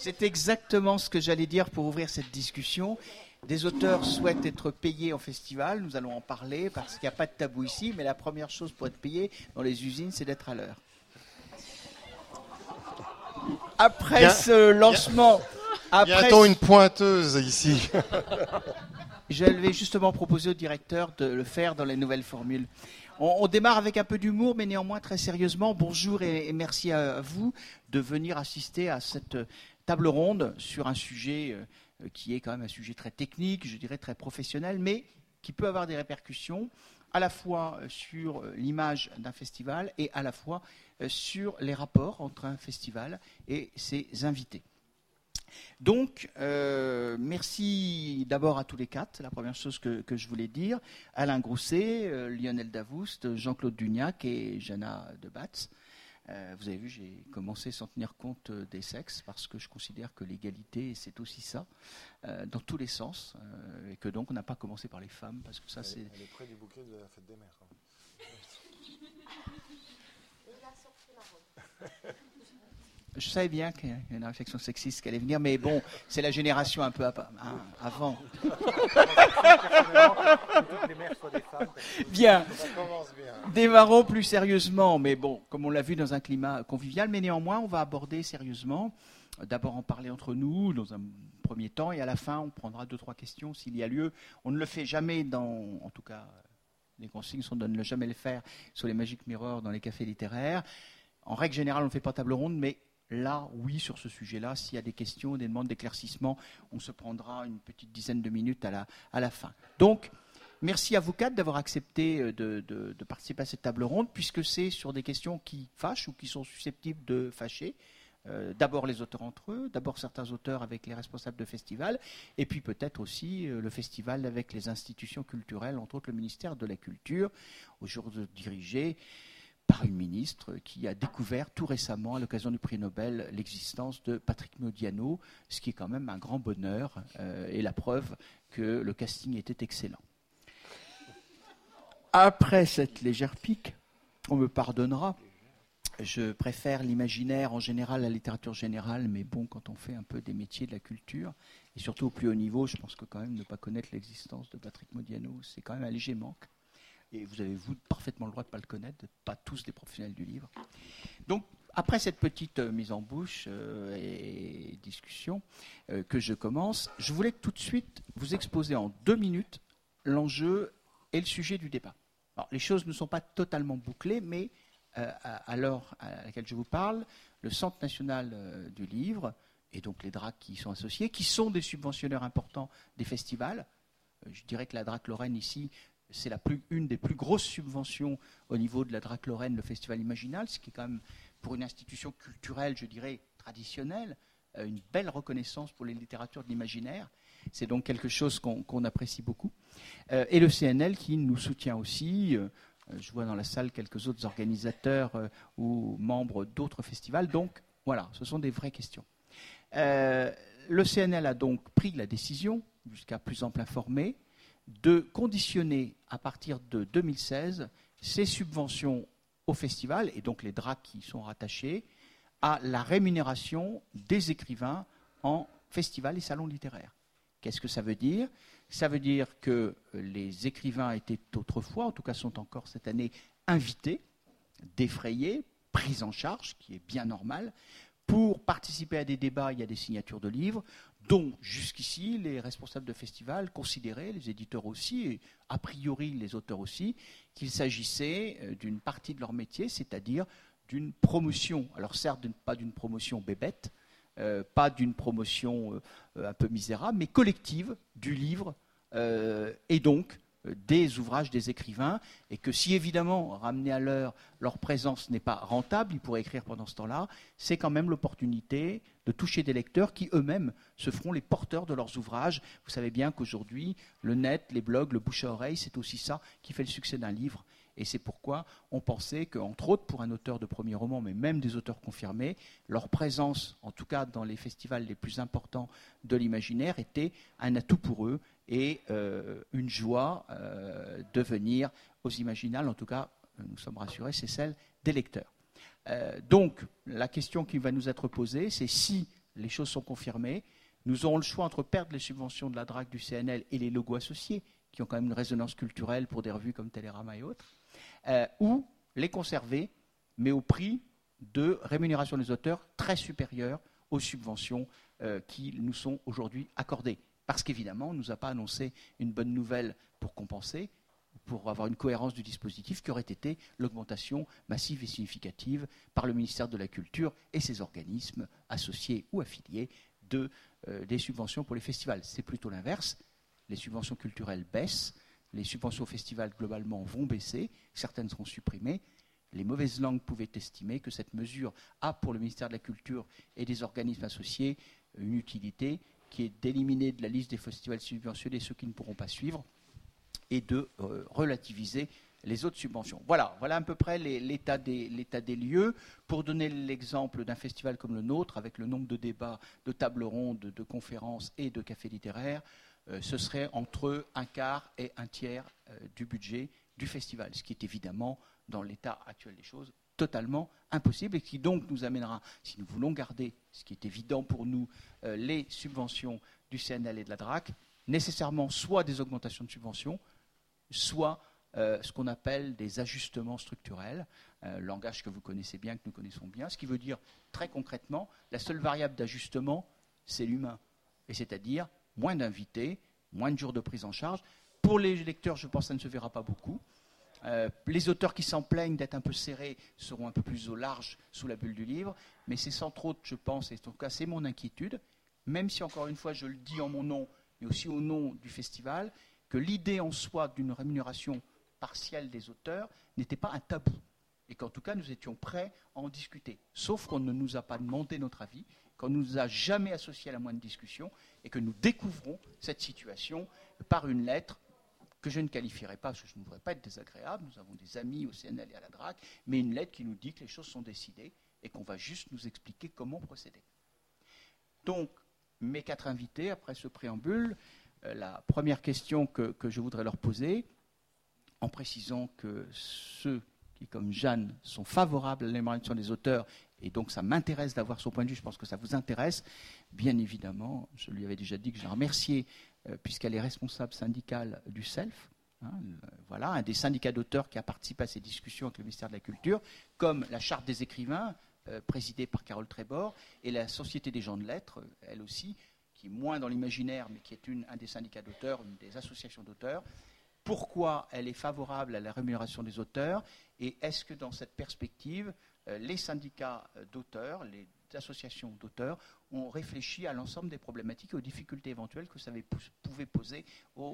C'est exactement ce que j'allais dire pour ouvrir cette discussion. Des auteurs souhaitent être payés en festival, nous allons en parler parce qu'il n'y a pas de tabou ici, mais la première chose pour être payé dans les usines, c'est d'être à l'heure. Après ce lancement... Bientôt une pointeuse ici. Je vais justement proposer au directeur de le faire dans les nouvelles formules. On démarre avec un peu d'humour, mais néanmoins très sérieusement. Bonjour et merci à vous de venir assister à cette table ronde sur un sujet qui est quand même un sujet très technique, je dirais très professionnel, mais qui peut avoir des répercussions à la fois sur l'image d'un festival et à la fois sur les rapports entre un festival et ses invités. Donc, merci d'abord à tous les quatre. C'est la première chose que je voulais dire. Alain Grousset, Lionel Davoust, Jean-Claude Dugnac et Jana Debatz. Vous avez vu, j'ai commencé sans tenir compte des sexes parce que je considère que l'égalité, c'est aussi ça, dans tous les sens. Et que donc, on n'a pas commencé par les femmes parce que ça, c'est... Elle est près du bouquet de la fête des mères. Il a sorti la robe. Je savais bien qu'il y a une réflexion sexiste qui allait venir, mais bon, c'est la génération un peu avant. Bien. Démarrons plus sérieusement, mais bon, comme on l'a vu dans un climat convivial, mais néanmoins, on va aborder sérieusement. D'abord en parler entre nous, dans un premier temps, et à la fin, on prendra 2-3 questions s'il y a lieu. On ne le fait jamais en tout cas, les consignes sont de ne jamais le faire sur les Magic Mirrors dans les cafés littéraires. En règle générale, on ne fait pas table ronde, mais là, oui, sur ce sujet-là, s'il y a des questions, des demandes d'éclaircissement, on se prendra une petite dizaine de minutes à la fin. Donc, merci à vous quatre d'avoir accepté de participer à cette table ronde, puisque c'est sur des questions qui fâchent ou qui sont susceptibles de fâcher. D'abord les auteurs entre eux, d'abord certains auteurs avec les responsables de festivals, et puis peut-être aussi le festival avec les institutions culturelles, entre autres le ministère de la Culture, aujourd'hui dirigé par une ministre qui a découvert tout récemment, à l'occasion du prix Nobel, l'existence de Patrick Modiano, ce qui est quand même un grand bonheur et la preuve que le casting était excellent. Après cette légère pique, on me pardonnera, je préfère l'imaginaire en général, la littérature générale, mais bon, quand on fait un peu des métiers de la culture, et surtout au plus haut niveau, je pense que quand même ne pas connaître l'existence de Patrick Modiano, c'est quand même un léger manque. Et vous avez, vous, parfaitement le droit de ne pas le connaître, pas tous des professionnels du livre. Donc, après cette petite mise en bouche et discussion que je commence, je voulais tout de suite vous exposer en 2 minutes l'enjeu et le sujet du débat. Alors, les choses ne sont pas totalement bouclées, mais à l'heure à laquelle je vous parle, le Centre national du livre, et donc les DRAC qui y sont associés, qui sont des subventionneurs importants des festivals, je dirais que la DRAC Lorraine ici, c'est une des plus grosses subventions au niveau de la DRAC Lorraine, le Festival Imaginal, ce qui est quand même, pour une institution culturelle, je dirais, traditionnelle, une belle reconnaissance pour les littératures de l'imaginaire. C'est donc quelque chose qu'on apprécie beaucoup. Et le CNL qui nous soutient aussi. Je vois dans la salle quelques autres organisateurs ou membres d'autres festivals. Donc, voilà, ce sont des vraies questions. Le CNL a donc pris la décision, jusqu'à plus ample informé, de conditionner à partir de 2016 ces subventions au festival, et donc les DRAC qui y sont rattachés, à la rémunération des écrivains en festival et salons littéraires. Qu'est-ce que ça veut dire ? Ça veut dire que les écrivains étaient autrefois, en tout cas sont encore cette année, invités, défrayés, pris en charge, qui est bien normal, pour participer à des débats et à des signatures de livres, dont jusqu'ici les responsables de festivals considéraient, les éditeurs aussi, et a priori les auteurs aussi, qu'il s'agissait d'une partie de leur métier, c'est-à-dire d'une promotion. Alors certes, pas d'une promotion bébête, pas d'une promotion un peu misérable, mais collective du livre et donc des ouvrages des écrivains, et que si évidemment, ramener à l'heure, leur présence n'est pas rentable, ils pourraient écrire pendant ce temps-là, c'est quand même l'opportunité de toucher des lecteurs qui eux-mêmes se feront les porteurs de leurs ouvrages. Vous savez bien qu'aujourd'hui, le net, les blogs, le bouche à oreille, c'est aussi ça qui fait le succès d'un livre. Et c'est pourquoi on pensait qu'entre autres, pour un auteur de premier roman, mais même des auteurs confirmés, leur présence, en tout cas dans les festivals les plus importants de l'imaginaire, était un atout pour eux et une joie de venir aux Imaginales. En tout cas, nous sommes rassurés, c'est celle des lecteurs. Donc, la question qui va nous être posée, c'est si les choses sont confirmées. Nous aurons le choix entre perdre les subventions de la DRAC, du CNL et les logos associés, qui ont quand même une résonance culturelle pour des revues comme Télérama et autres, ou les conserver, mais au prix de rémunération des auteurs très supérieure aux subventions qui nous sont aujourd'hui accordées. Parce qu'évidemment, on ne nous a pas annoncé une bonne nouvelle pour compenser, pour avoir une cohérence du dispositif, qui aurait été l'augmentation massive et significative par le ministère de la Culture et ses organismes associés ou affiliés des subventions pour les festivals. C'est plutôt l'inverse. Les subventions culturelles baissent, les subventions aux festivals globalement vont baisser, certaines seront supprimées. Les mauvaises langues pouvaient estimer que cette mesure a pour le ministère de la Culture et des organismes associés une utilité qui est d'éliminer de la liste des festivals subventionnés ceux qui ne pourront pas suivre et de relativiser les autres subventions. Voilà à peu près l'état des lieux. Pour donner l'exemple d'un festival comme le nôtre, avec le nombre de débats, de tables rondes, de conférences et de cafés littéraires, ce serait entre un quart et un tiers du budget du festival, ce qui est évidemment, dans l'état actuel des choses, totalement impossible et qui donc nous amènera, si nous voulons garder, ce qui est évident pour nous, les subventions du CNL et de la DRAC, nécessairement soit des augmentations de subventions, soit ce qu'on appelle des ajustements structurels, langage que vous connaissez bien, que nous connaissons bien, ce qui veut dire très concrètement, la seule variable d'ajustement, c'est l'humain, et c'est-à-dire moins d'invités, moins de jours de prise en charge. Pour les lecteurs, je pense que ça ne se verra pas beaucoup. Les auteurs qui s'en plaignent d'être un peu serrés seront un peu plus au large sous la bulle du livre, mais c'est sans trop, je pense, et en tout cas c'est mon inquiétude, même si encore une fois je le dis en mon nom, mais aussi au nom du festival, que l'idée en soi d'une rémunération partielle des auteurs n'était pas un tabou, et qu'en tout cas nous étions prêts à en discuter, sauf qu'on ne nous a pas demandé notre avis, qu'on ne nous a jamais associé à la moindre discussion, et que nous découvrons cette situation par une lettre que je ne qualifierais pas, parce que je ne voudrais pas être désagréable, nous avons des amis au CNL et à la DRAC, mais une lettre qui nous dit que les choses sont décidées et qu'on va juste nous expliquer comment procéder. Donc, mes 4 invités, après ce préambule, la première question que je voudrais leur poser, en précisant que ceux qui, comme Jeanne, sont favorables à l'émancipation des auteurs, et donc ça m'intéresse d'avoir son point de vue, je pense que ça vous intéresse, bien évidemment, je lui avais déjà dit que je la remerciais, puisqu'elle est responsable syndicale du CELF, voilà, un des syndicats d'auteurs qui a participé à ces discussions avec le ministère de la Culture, comme la Charte des écrivains, présidée par Carole Trébor, et la Société des gens de lettres, elle aussi, qui est moins dans l'imaginaire, mais qui est un des syndicats d'auteurs, une des associations d'auteurs. Pourquoi elle est favorable à la rémunération des auteurs, et est-ce que dans cette perspective, les syndicats d'auteurs, les associations d'auteurs ont réfléchi à l'ensemble des problématiques et aux difficultés éventuelles que ça pouvait poser au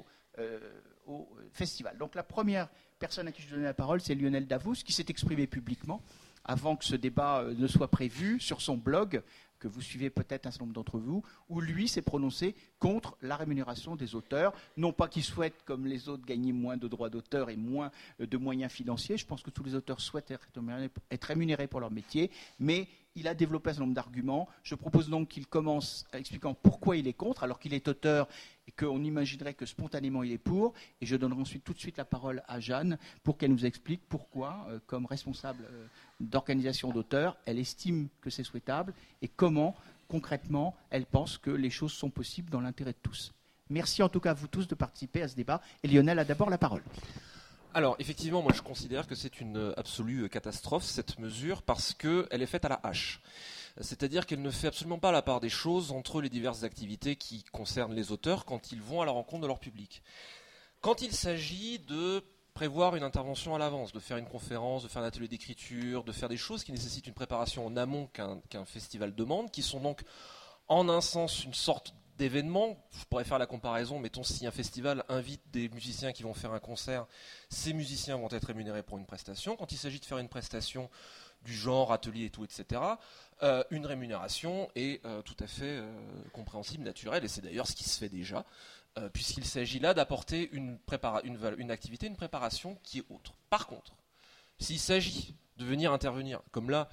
festival. Donc la première personne à qui je donnais la parole, c'est Lionel Davous, qui s'est exprimé publiquement avant que ce débat ne soit prévu sur son blog, que vous suivez peut-être un certain nombre d'entre vous, où lui s'est prononcé contre la rémunération des auteurs. Non pas qu'il souhaite, comme les autres, gagner moins de droits d'auteur et moins de moyens financiers. Je pense que tous les auteurs souhaitent être rémunérés pour leur métier, mais il a développé un certain nombre d'arguments. Je propose donc qu'il commence en expliquant pourquoi il est contre, alors qu'il est auteur et qu'on imaginerait que spontanément il est pour. Et je donnerai ensuite tout de suite la parole à Jeanne pour qu'elle nous explique pourquoi, comme responsable d'organisation d'auteurs, elle estime que c'est souhaitable et comment, concrètement, elle pense que les choses sont possibles dans l'intérêt de tous. Merci en tout cas à vous tous de participer à ce débat. Et Lionel a d'abord la parole. Alors, effectivement, moi je considère que c'est une absolue catastrophe, cette mesure, parce qu'elle est faite à la hache. C'est-à-dire qu'elle ne fait absolument pas la part des choses entre les diverses activités qui concernent les auteurs quand ils vont à la rencontre de leur public. Quand il s'agit de prévoir une intervention à l'avance, de faire une conférence, de faire un atelier d'écriture, de faire des choses qui nécessitent une préparation en amont qu'un festival demande, qui sont donc en un sens une sorte d'événements. Je pourrais faire la comparaison, mettons si un festival invite des musiciens qui vont faire un concert, ces musiciens vont être rémunérés pour une prestation. Quand il s'agit de faire une prestation du genre atelier et tout, etc., une rémunération est tout à fait compréhensible, naturelle, et c'est d'ailleurs ce qui se fait déjà, puisqu'il s'agit là d'apporter une activité, une préparation qui est autre. Par contre, s'il s'agit de venir intervenir, comme là,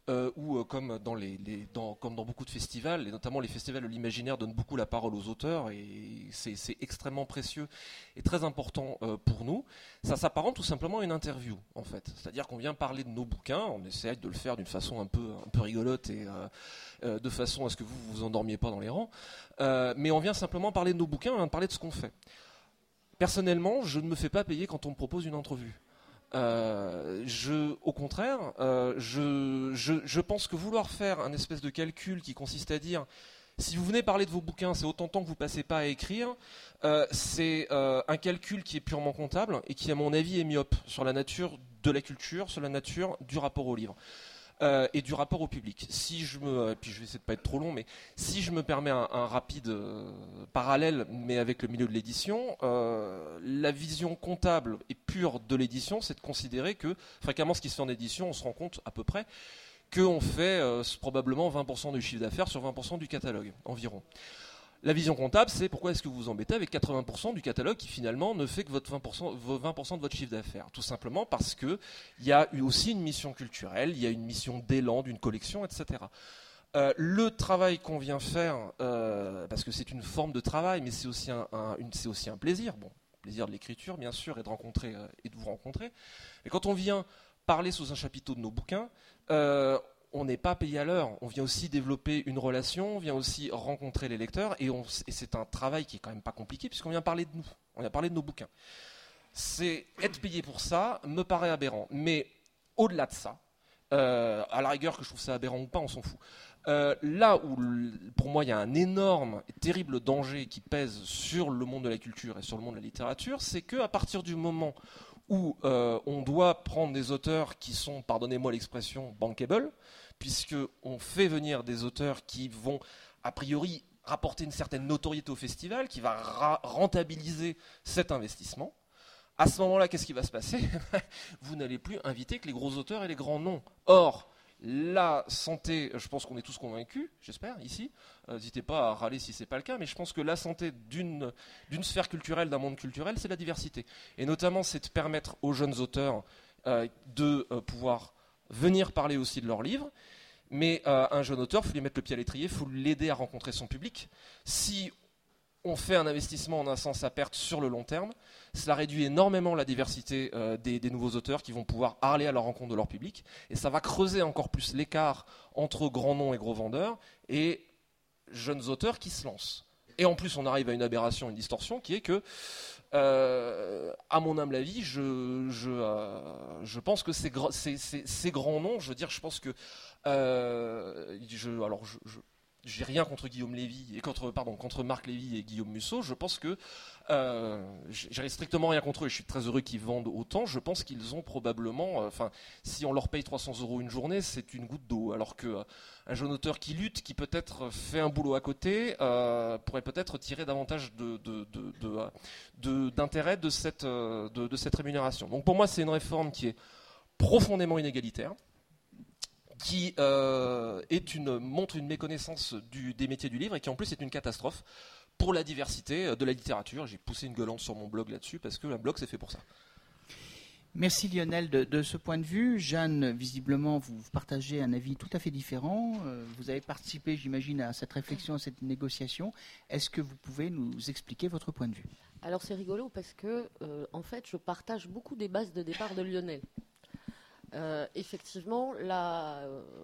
où, comme dans beaucoup de festivals, et notamment les festivals de l'imaginaire donnent beaucoup la parole aux auteurs, et c'est extrêmement précieux et très important pour nous, ça s'apparente tout simplement à une interview, en fait. C'est-à-dire qu'on vient parler de nos bouquins, on essaie de le faire d'une façon un peu rigolote et de façon à ce que vous vous endormiez pas dans les rangs, mais on vient simplement parler de nos bouquins, on vient parler de ce qu'on fait. Personnellement, je ne me fais pas payer quand on me propose une entrevue. Au contraire, je pense que vouloir faire un espèce de calcul qui consiste à dire si vous venez parler de vos bouquins, c'est autant de temps que vous passez pas à écrire, c'est un calcul qui est purement comptable et qui, à mon avis, est myope sur la nature de la culture, sur la nature du rapport au livre. Et du rapport au public. Puis je vais essayer de pas être trop long, mais si je me permets un rapide parallèle, mais avec le milieu de l'édition, la vision comptable et pure de l'édition, c'est de considérer que fréquemment ce qui se fait en édition, on se rend compte à peu près qu'on fait probablement 20% du chiffre d'affaires sur 20% du catalogue environ. La vision comptable, c'est pourquoi est-ce que vous vous embêtez avec 80% du catalogue qui finalement ne fait que 20% de votre chiffre d'affaires. Tout simplement parce qu'il y a eu aussi une mission culturelle, il y a une mission d'élan, d'une collection, etc. Le travail qu'on vient faire, parce que c'est une forme de travail, mais c'est aussi un plaisir. Bon, plaisir de l'écriture, bien sûr, et de rencontrer et de vous rencontrer. Et quand on vient parler sous un chapiteau de nos bouquins, on n'est pas payé à l'heure, on vient aussi développer une relation, on vient aussi rencontrer les lecteurs, et c'est un travail qui est quand même pas compliqué, puisqu'on vient parler de nous, on vient parler de nos bouquins. Être payé pour ça me paraît aberrant, mais au-delà de ça, à la rigueur que je trouve ça aberrant ou pas, on s'en fout. Là où, pour moi, il y a un énorme et terrible danger qui pèse sur le monde de la culture et sur le monde de la littérature, c'est qu'à partir du moment où on doit prendre des auteurs qui sont, pardonnez-moi l'expression, bankable, puisqu'on fait venir des auteurs qui vont, a priori, rapporter une certaine notoriété au festival, qui va rentabiliser cet investissement. À ce moment-là, qu'est-ce qui va se passer ? Vous n'allez plus inviter que les gros auteurs et les grands noms. Or, la santé, je pense qu'on est tous convaincus, j'espère, ici. N'hésitez pas à râler si ce n'est pas le cas, mais je pense que la santé d'une sphère culturelle, d'un monde culturel, c'est la diversité. Et notamment, c'est de permettre aux jeunes auteurs de pouvoir venir parler aussi de leurs livres. Mais un jeune auteur, il faut lui mettre le pied à l'étrier, il faut l'aider à rencontrer son public. Si on fait un investissement en un sens à perte sur le long terme, cela réduit énormément la diversité des nouveaux auteurs qui vont pouvoir aller à la rencontre de leur public, et ça va creuser encore plus l'écart entre grands noms et gros vendeurs et jeunes auteurs qui se lancent. Et en plus, on arrive à une aberration, une distorsion, qui est que, à mon humble avis, je pense que ces grands noms, je veux dire, je pense que j'ai rien contre Guillaume Lévy et contre Marc Lévy et Guillaume Musso. Je pense que j'ai strictement rien contre eux et je suis très heureux qu'ils vendent autant. Je pense qu'ils ont probablement, si on leur paye 300 € une journée, c'est une goutte d'eau. Alors que un jeune auteur qui lutte, qui peut-être fait un boulot à côté, pourrait peut-être tirer davantage d'intérêt de cette rémunération. Donc pour moi, c'est une réforme qui est profondément inégalitaire, qui montre une méconnaissance des métiers du livre et qui en plus est une catastrophe pour la diversité de la littérature. J'ai poussé une gueulante sur mon blog là-dessus parce que un blog c'est fait pour ça. Merci Lionel de ce point de vue. Jeanne, visiblement vous partagez un avis tout à fait différent. Vous avez participé, j'imagine, à cette réflexion, à cette négociation. Est-ce que vous pouvez nous expliquer votre point de vue ? Alors c'est rigolo parce que en fait je partage beaucoup des bases de départ de Lionel. Effectivement, la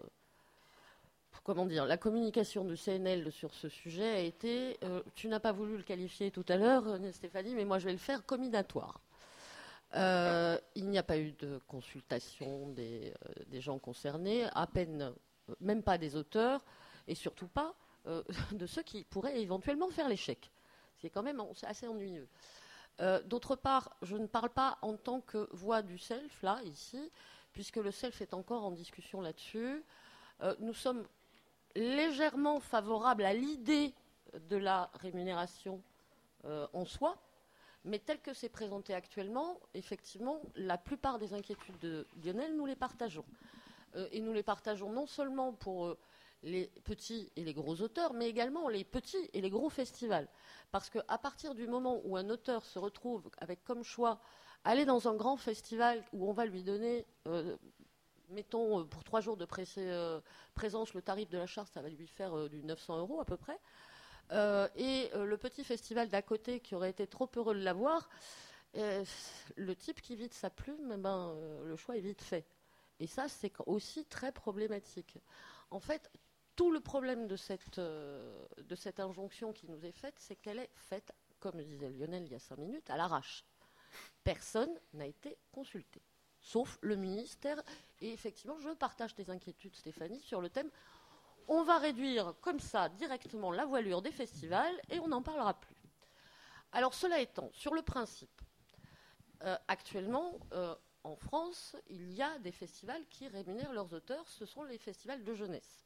communication de CNL sur ce sujet a été, tu n'as pas voulu le qualifier tout à l'heure, Stéphanie, mais moi je vais le faire comminatoire. Il n'y a pas eu de consultation des gens concernés, à peine, même pas des auteurs, et surtout pas de ceux qui pourraient éventuellement faire l'échec. C'est quand même assez ennuyeux. D'autre part, je ne parle pas en tant que voix du self, là, ici, puisque le self est encore en discussion là-dessus. Nous sommes légèrement favorables à l'idée de la rémunération en soi, mais tel que c'est présenté actuellement, effectivement, la plupart des inquiétudes de Lionel, nous les partageons. Et nous les partageons non seulement pour les petits et les gros auteurs, mais également les petits et les gros festivals. Parce qu'à partir du moment où un auteur se retrouve avec comme choix aller dans un grand festival où on va lui donner mettons, pour 3 jours de présence, le tarif de la charte, ça va lui faire du 900 € à peu près. Et le petit festival d'à côté qui aurait été trop heureux de l'avoir, le type qui vide sa plume, le choix est vite fait. Et ça, c'est aussi très problématique. En fait, tout le problème de cette injonction qui nous est faite, c'est qu'elle est faite, comme disait Lionel il y a 5 minutes, à l'arrache. Personne n'a été consulté, sauf le ministère. Et effectivement, je partage tes inquiétudes, Stéphanie, sur le thème. On va réduire comme ça directement la voilure des festivals et on n'en parlera plus. Alors cela étant, sur le principe, actuellement, en France, il y a des festivals qui rémunèrent leurs auteurs, ce sont les festivals de jeunesse.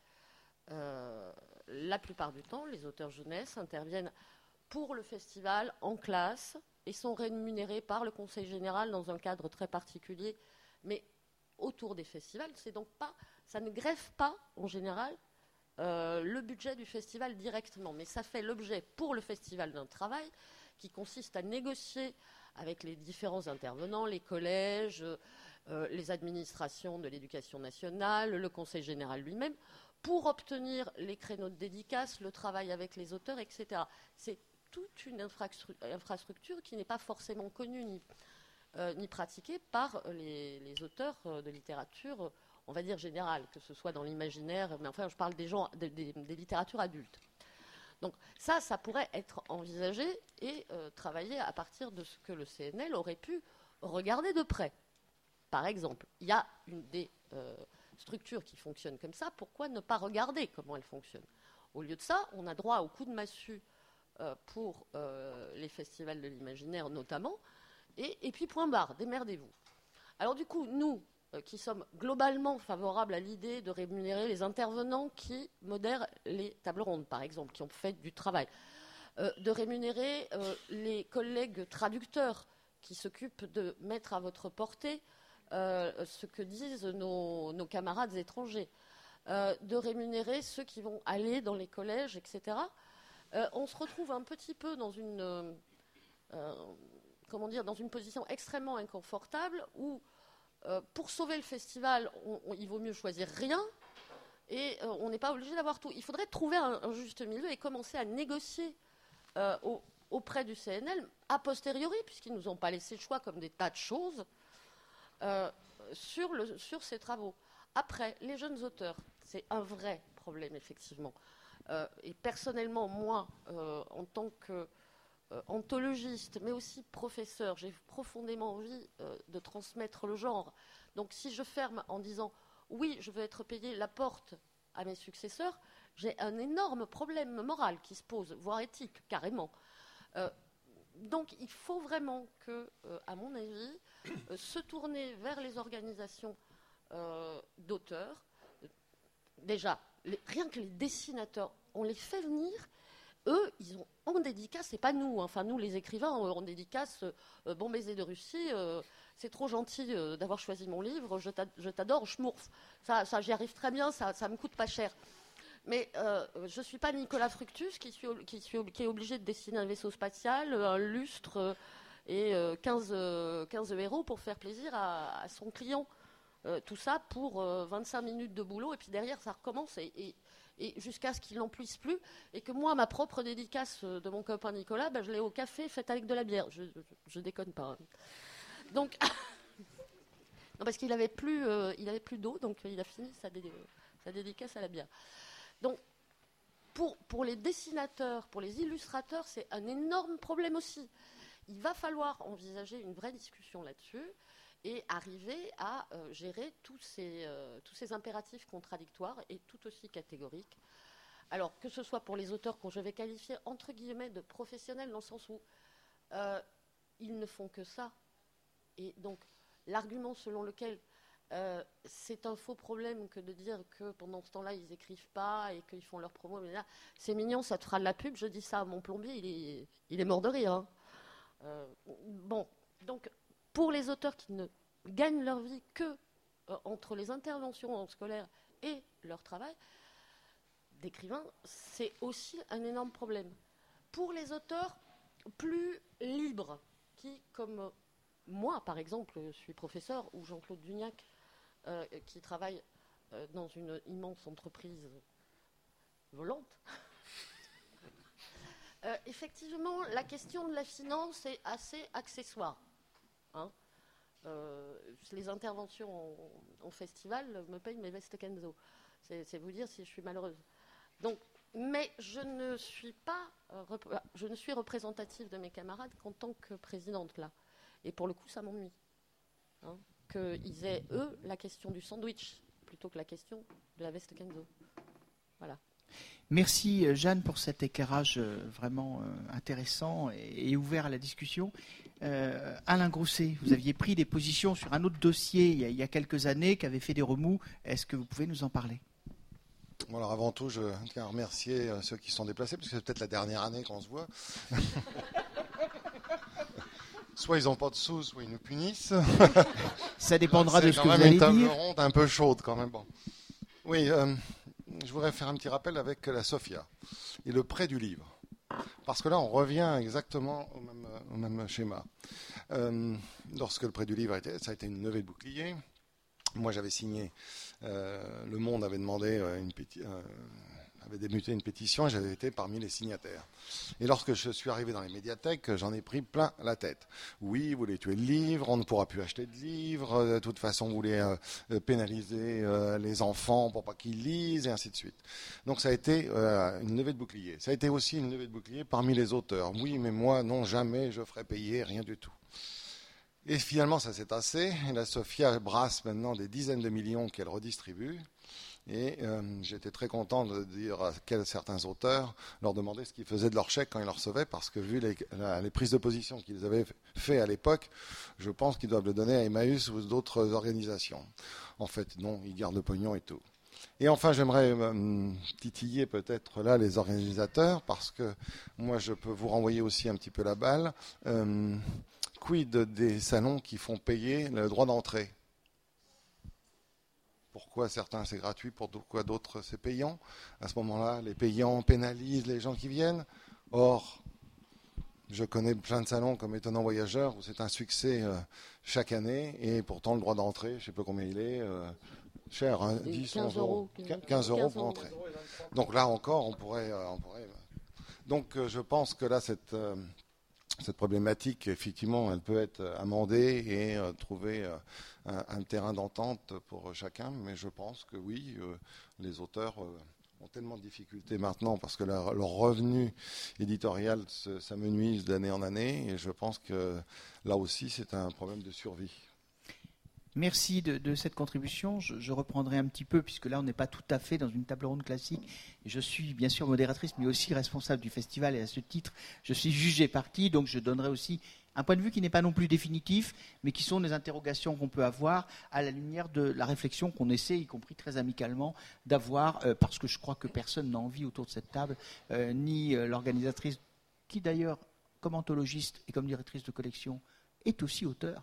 La plupart du temps, les auteurs jeunesse interviennent pour le festival en classe et sont rémunérés par le Conseil général dans un cadre très particulier, mais autour des festivals, ça ne greffe pas en général le budget du festival directement, mais ça fait l'objet pour le festival d'un travail qui consiste à négocier avec les différents intervenants, les collèges, les administrations de l'éducation nationale, le Conseil général lui-même, pour obtenir les créneaux de dédicace, le travail avec les auteurs, etc. C'est toute une infrastructure qui n'est pas forcément connue ni pratiquée par les auteurs de littérature, on va dire générale, que ce soit dans l'imaginaire, mais enfin je parle des littératures adultes. Donc ça pourrait être envisagé et travaillé à partir de ce que le CNL aurait pu regarder de près. Par exemple, il y a des structures qui fonctionnent comme ça, pourquoi ne pas regarder comment elles fonctionnent ? Au lieu de ça, on a droit au coup de massue pour les festivals de l'imaginaire notamment, et puis point barre, démerdez-vous. Alors du coup, nous, qui sommes globalement favorables à l'idée de rémunérer les intervenants qui modèrent les tables rondes, par exemple, qui ont fait du travail, de rémunérer les collègues traducteurs qui s'occupent de mettre à votre portée ce que disent nos camarades étrangers, de rémunérer ceux qui vont aller dans les collèges, etc. On se retrouve un petit peu dans une position extrêmement inconfortable où pour sauver le festival, il vaut mieux choisir rien et on n'est pas obligé d'avoir tout. Il faudrait trouver un juste milieu et commencer à négocier auprès du CNL, a posteriori, puisqu'ils ne nous ont pas laissé le choix comme des tas de choses, sur ces travaux. Après, les jeunes auteurs, c'est un vrai problème, effectivement. Et personnellement, moi, en tant que anthologiste, mais aussi professeur, j'ai profondément envie de transmettre le genre. Donc si je ferme en disant « oui, je veux être payé la porte à mes successeurs », j'ai un énorme problème moral qui se pose, voire éthique, carrément. Donc il faut vraiment que, à mon avis, se tourner vers les organisations d'auteurs. Déjà, rien que les dessinateurs, on les fait venir. Eux, ils ont en dédicace, c'est pas nous. Enfin, nous, les écrivains, en dédicace, Bon baiser de Russie, c'est trop gentil d'avoir choisi mon livre, je t'adore, schmourf. Ça, j'y arrive très bien, ça me coûte pas cher. Mais je suis pas Nicolas Fructus qui est obligé de dessiner un vaisseau spatial, un lustre et 15 héros pour faire plaisir à son client. Tout ça pour 25 minutes de boulot, et puis derrière, ça recommence. Et jusqu'à ce qu'il n'en puisse plus, et que moi, ma propre dédicace de mon copain Nicolas, je l'ai au café faite avec de la bière. Je déconne pas. Hein. Donc, non, parce qu'il avait plus d'eau, donc il a fini sa dédicace à la bière. Donc, pour les dessinateurs, pour les illustrateurs, c'est un énorme problème aussi. Il va falloir envisager une vraie discussion là-dessus et arriver à gérer tous ces impératifs contradictoires et tout aussi catégoriques. Alors, que ce soit pour les auteurs que je vais qualifier, entre guillemets, de professionnels, dans le sens où ils ne font que ça. Et donc, l'argument selon lequel c'est un faux problème que de dire que pendant ce temps-là, ils n'écrivent pas et qu'ils font leur promo, mais là, c'est mignon, ça te fera de la pub. Je dis ça à mon plombier, il est mort de rire. Hein. Bon, donc... Pour les auteurs qui ne gagnent leur vie que entre les interventions scolaires et leur travail d'écrivain, c'est aussi un énorme problème. Pour les auteurs plus libres, qui, comme moi par exemple, je suis professeur, ou Jean-Claude Dugnac, qui travaille dans une immense entreprise volante. Effectivement, la question de la finance est assez accessoire. Hein. Les interventions en festival me payent mes vestes Kenzo. C'est vous dire si je suis malheureuse. Donc, mais je ne suis représentative de mes camarades qu'en tant que présidente là. Et pour le coup, ça m'ennuie. Hein, qu'ils aient, eux, la question du sandwich plutôt que la question de la veste Kenzo. Voilà. Merci Jeanne pour cet éclairage vraiment intéressant et ouvert à la discussion. Alain Grousset, vous aviez pris des positions sur un autre dossier il y a quelques années qui avait fait des remous. Est-ce que vous pouvez nous en parler ? Bon, alors avant tout, je tiens à remercier ceux qui se sont déplacés, parce que c'est peut-être la dernière année qu'on se voit. Soit ils n'ont pas de sous, soit ils nous punissent. Ça dépendra de ce que vous allez dire. C'est quand même une table ronde un peu chaude quand même. Bon. Oui, je voudrais faire un petit rappel avec la Sophia et le prêt du livre. Parce que là, on revient exactement au même schéma. Lorsque le prêt du livre ça a été une levée de bouclier. Moi, j'avais signé. Le Monde avait demandé avait débuté une pétition et j'avais été parmi les signataires. Et lorsque je suis arrivé dans les médiathèques, j'en ai pris plein la tête. Oui, vous voulez tuer le livre, on ne pourra plus acheter de livres, de toute façon, vous voulez pénaliser les enfants pour pas qu'ils lisent, et ainsi de suite. Donc ça a été une levée de bouclier. Ça a été aussi une levée de bouclier parmi les auteurs. Oui, mais moi, non, jamais je ferai payer, rien du tout. Et finalement, ça s'est tassé. La Sophia brasse maintenant des dizaines de millions qu'elle redistribue. Et j'étais très content de dire à certains auteurs, leur demander ce qu'ils faisaient de leur chèque quand ils le recevaient, parce que vu les prises de position qu'ils avaient fait à l'époque, je pense qu'ils doivent le donner à Emmaüs ou d'autres organisations. En fait, non, ils gardent le pognon et tout. Et enfin, j'aimerais titiller peut-être là les organisateurs, parce que moi, je peux vous renvoyer aussi un petit peu la balle. Quid des salons qui font payer le droit d'entrée ? Pourquoi certains c'est gratuit, pourquoi d'autres c'est payant ? À ce moment-là, les payants pénalisent les gens qui viennent. Or, je connais plein de salons comme Étonnant Voyageur où c'est un succès chaque année et pourtant le droit d'entrée, je ne sais pas combien il est, cher, hein, 10, 11 euros. 15 euros pour entrer. Donc là encore, on pourrait. Donc je pense que là, cette problématique, effectivement, elle peut être amendée et trouver un terrain d'entente pour chacun. Mais je pense que oui, les auteurs ont tellement de difficultés maintenant parce que leur revenu éditorial s'amenuise d'année en année. Et je pense que là aussi, c'est un problème de survie. Merci de cette contribution. Je reprendrai un petit peu, puisque là, on n'est pas tout à fait dans une table ronde classique. Je suis bien sûr modératrice, mais aussi responsable du festival. Et à ce titre, je suis jugé parti. Donc, je donnerai aussi un point de vue qui n'est pas non plus définitif, mais qui sont des interrogations qu'on peut avoir à la lumière de la réflexion qu'on essaie, y compris très amicalement, d'avoir, parce que je crois que personne n'a envie autour de cette table, ni l'organisatrice, qui d'ailleurs, comme anthologiste et comme directrice de collection, est aussi auteur.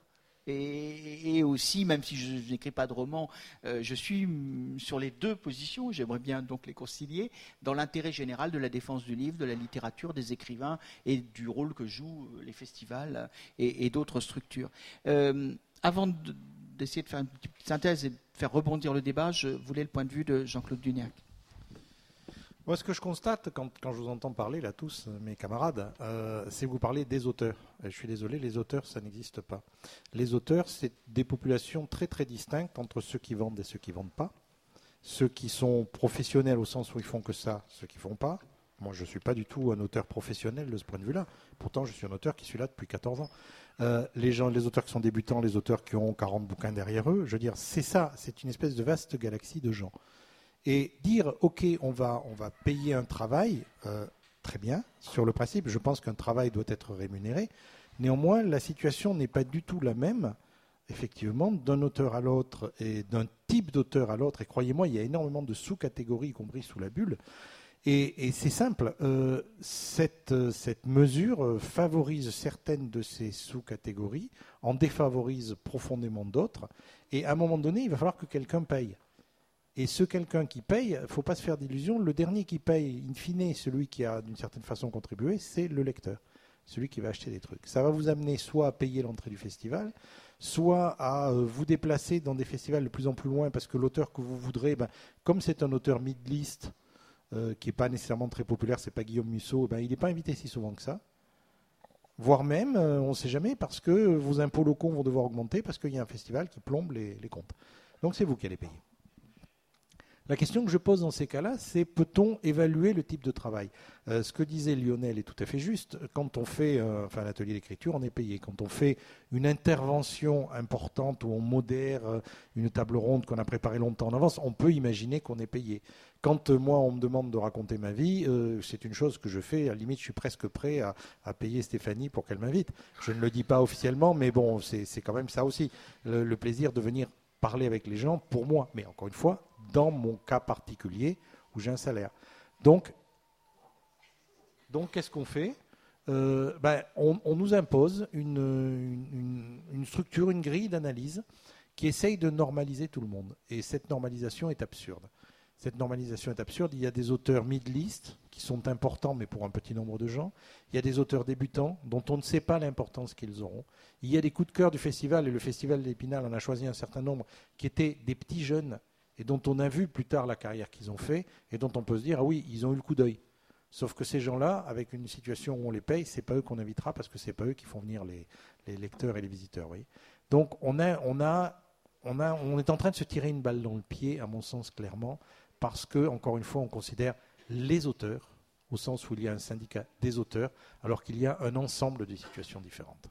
Et aussi, même si je n'écris pas de roman, je suis sur les deux positions, j'aimerais bien donc les concilier, dans l'intérêt général de la défense du livre, de la littérature, des écrivains et du rôle que jouent les festivals et d'autres structures. Avant d'essayer de faire une petite synthèse et de faire rebondir le débat, je voulais le point de vue de Jean-Claude Duniac. Moi, ce que je constate quand je vous entends parler, là, tous mes camarades, c'est que vous parlez des auteurs. Et je suis désolé, les auteurs, ça n'existe pas. Les auteurs, c'est des populations très, très distinctes entre ceux qui vendent et ceux qui ne vendent pas. Ceux qui sont professionnels au sens où ils font que ça, ceux qui ne font pas. Moi, je ne suis pas du tout un auteur professionnel de ce point de vue-là. Pourtant, je suis un auteur qui suis là depuis 14 ans. Les auteurs qui sont débutants, les auteurs qui ont 40 bouquins derrière eux, je veux dire, c'est ça, c'est une espèce de vaste galaxie de gens. Et dire, OK, on va payer un travail, très bien, sur le principe, je pense qu'un travail doit être rémunéré. Néanmoins, la situation n'est pas du tout la même, effectivement, d'un auteur à l'autre et d'un type d'auteur à l'autre. Et croyez-moi, il y a énormément de sous-catégories, y compris sous la bulle. Et c'est simple, cette mesure favorise certaines de ces sous-catégories, en défavorise profondément d'autres. Et à un moment donné, il va falloir que quelqu'un paye. Et ce quelqu'un qui paye, il ne faut pas se faire d'illusions, le dernier qui paye, in fine, celui qui a d'une certaine façon contribué, c'est le lecteur, celui qui va acheter des trucs. Ça va vous amener soit à payer l'entrée du festival, soit à vous déplacer dans des festivals de plus en plus loin parce que l'auteur que vous voudrez, comme c'est un auteur mid-list qui n'est pas nécessairement très populaire, c'est pas Guillaume Musso, il n'est pas invité si souvent que ça. Voire même, on ne sait jamais, parce que vos impôts locaux vont devoir augmenter parce qu'il y a un festival qui plombe les comptes. Donc c'est vous qui allez payer. La question que je pose dans ces cas-là, c'est peut-on évaluer le type de travail ? Ce que disait Lionel est tout à fait juste. Quand on fait un atelier d'écriture, on est payé. Quand on fait une intervention importante où on modère une table ronde qu'on a préparée longtemps en avance, on peut imaginer qu'on est payé. Quand moi, on me demande de raconter ma vie, c'est une chose que je fais. À la limite, je suis presque prêt à payer Stéphanie pour qu'elle m'invite. Je ne le dis pas officiellement, mais bon, c'est quand même ça aussi. Le plaisir de venir parler avec les gens pour moi. Mais encore une fois, dans mon cas particulier où j'ai un salaire. Donc qu'est-ce qu'on fait ? On nous impose une structure, une grille d'analyse qui essaye de normaliser tout le monde. Et cette normalisation est absurde. Il y a des auteurs mid-list qui sont importants, mais pour un petit nombre de gens. Il y a des auteurs débutants dont on ne sait pas l'importance qu'ils auront. Il y a des coups de cœur du festival, et le festival d'Épinal en a choisi un certain nombre, qui étaient des petits jeunes, et dont on a vu plus tard la carrière qu'ils ont fait, et dont on peut se dire, ah oui, ils ont eu le coup d'œil. Sauf que ces gens-là, avec une situation où on les paye, c'est pas eux qu'on invitera, parce que c'est pas eux qui font venir les lecteurs et les visiteurs. Vous voyez. Donc on est en train de se tirer une balle dans le pied, à mon sens clairement, parce que, encore une fois, on considère les auteurs, au sens où il y a un syndicat des auteurs, alors qu'il y a un ensemble de situations différentes.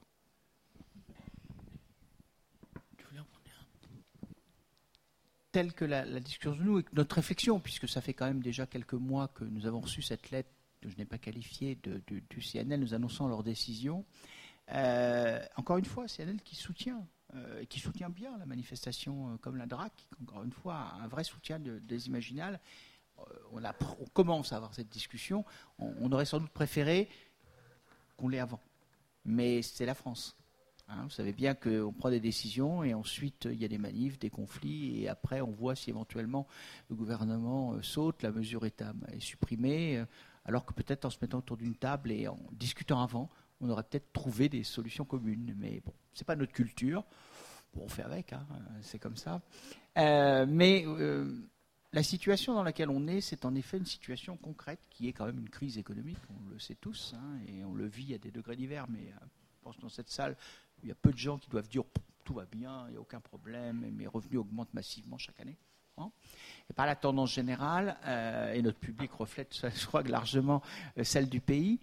Telle que la discussion de nous et notre réflexion, puisque ça fait quand même déjà quelques mois que nous avons reçu cette lettre que je n'ai pas qualifiée du CNL nous annonçant leur décision. Encore une fois, CNL qui soutient bien la manifestation comme la DRAC, encore une fois, un vrai soutien des Imaginales. On commence à avoir cette discussion. On aurait sans doute préféré qu'on l'ait avant. Mais c'est la France. Vous savez bien qu'on prend des décisions et ensuite il y a des manifs, des conflits et après on voit si éventuellement le gouvernement saute, la mesure est supprimée, alors que peut-être en se mettant autour d'une table et en discutant avant, on aurait peut-être trouvé des solutions communes. Mais bon, c'est pas notre culture. Bon, on fait avec, c'est comme ça. Mais la situation dans laquelle on est, c'est en effet une situation concrète qui est quand même une crise économique, on le sait tous, et on le vit à des degrés divers, mais je pense que dans cette salle, il y a peu de gens qui doivent dire tout va bien, il n'y a aucun problème, et mes revenus augmentent massivement chaque année. Et par la tendance générale, et notre public reflète, je crois, largement celle du pays,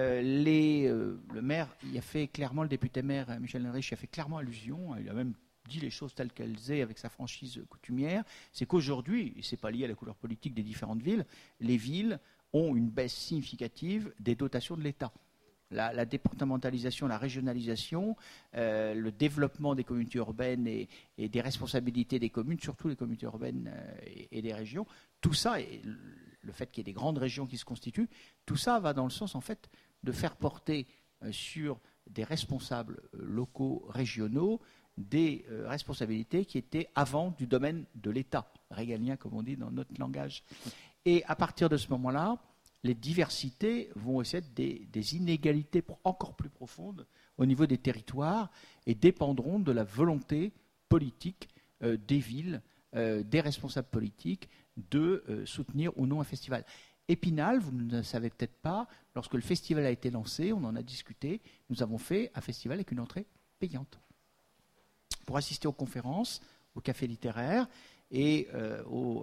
le maire, il a fait clairement, le député maire Michel Henrich, il a fait clairement allusion, il a même dit les choses telles qu'elles sont avec sa franchise coutumière, c'est qu'aujourd'hui, et ce n'est pas lié à la couleur politique des différentes villes, les villes ont une baisse significative des dotations de l'État. La départementalisation, la régionalisation, le développement des communautés urbaines et des responsabilités des communes, surtout les communautés urbaines et des régions, tout ça, et le fait qu'il y ait des grandes régions qui se constituent, tout ça va dans le sens en fait de faire porter sur des responsables locaux, régionaux, des responsabilités qui étaient avant du domaine de l'État, régalien comme on dit dans notre langage. Et à partir de ce moment-là, les diversités vont aussi être des inégalités encore plus profondes au niveau des territoires et dépendront de la volonté politique des villes, des responsables politiques de soutenir ou non un festival. Épinal, vous ne le savez peut-être pas, lorsque le festival a été lancé, on en a discuté, nous avons fait un festival avec une entrée payante pour assister aux conférences, aux cafés littéraires et aux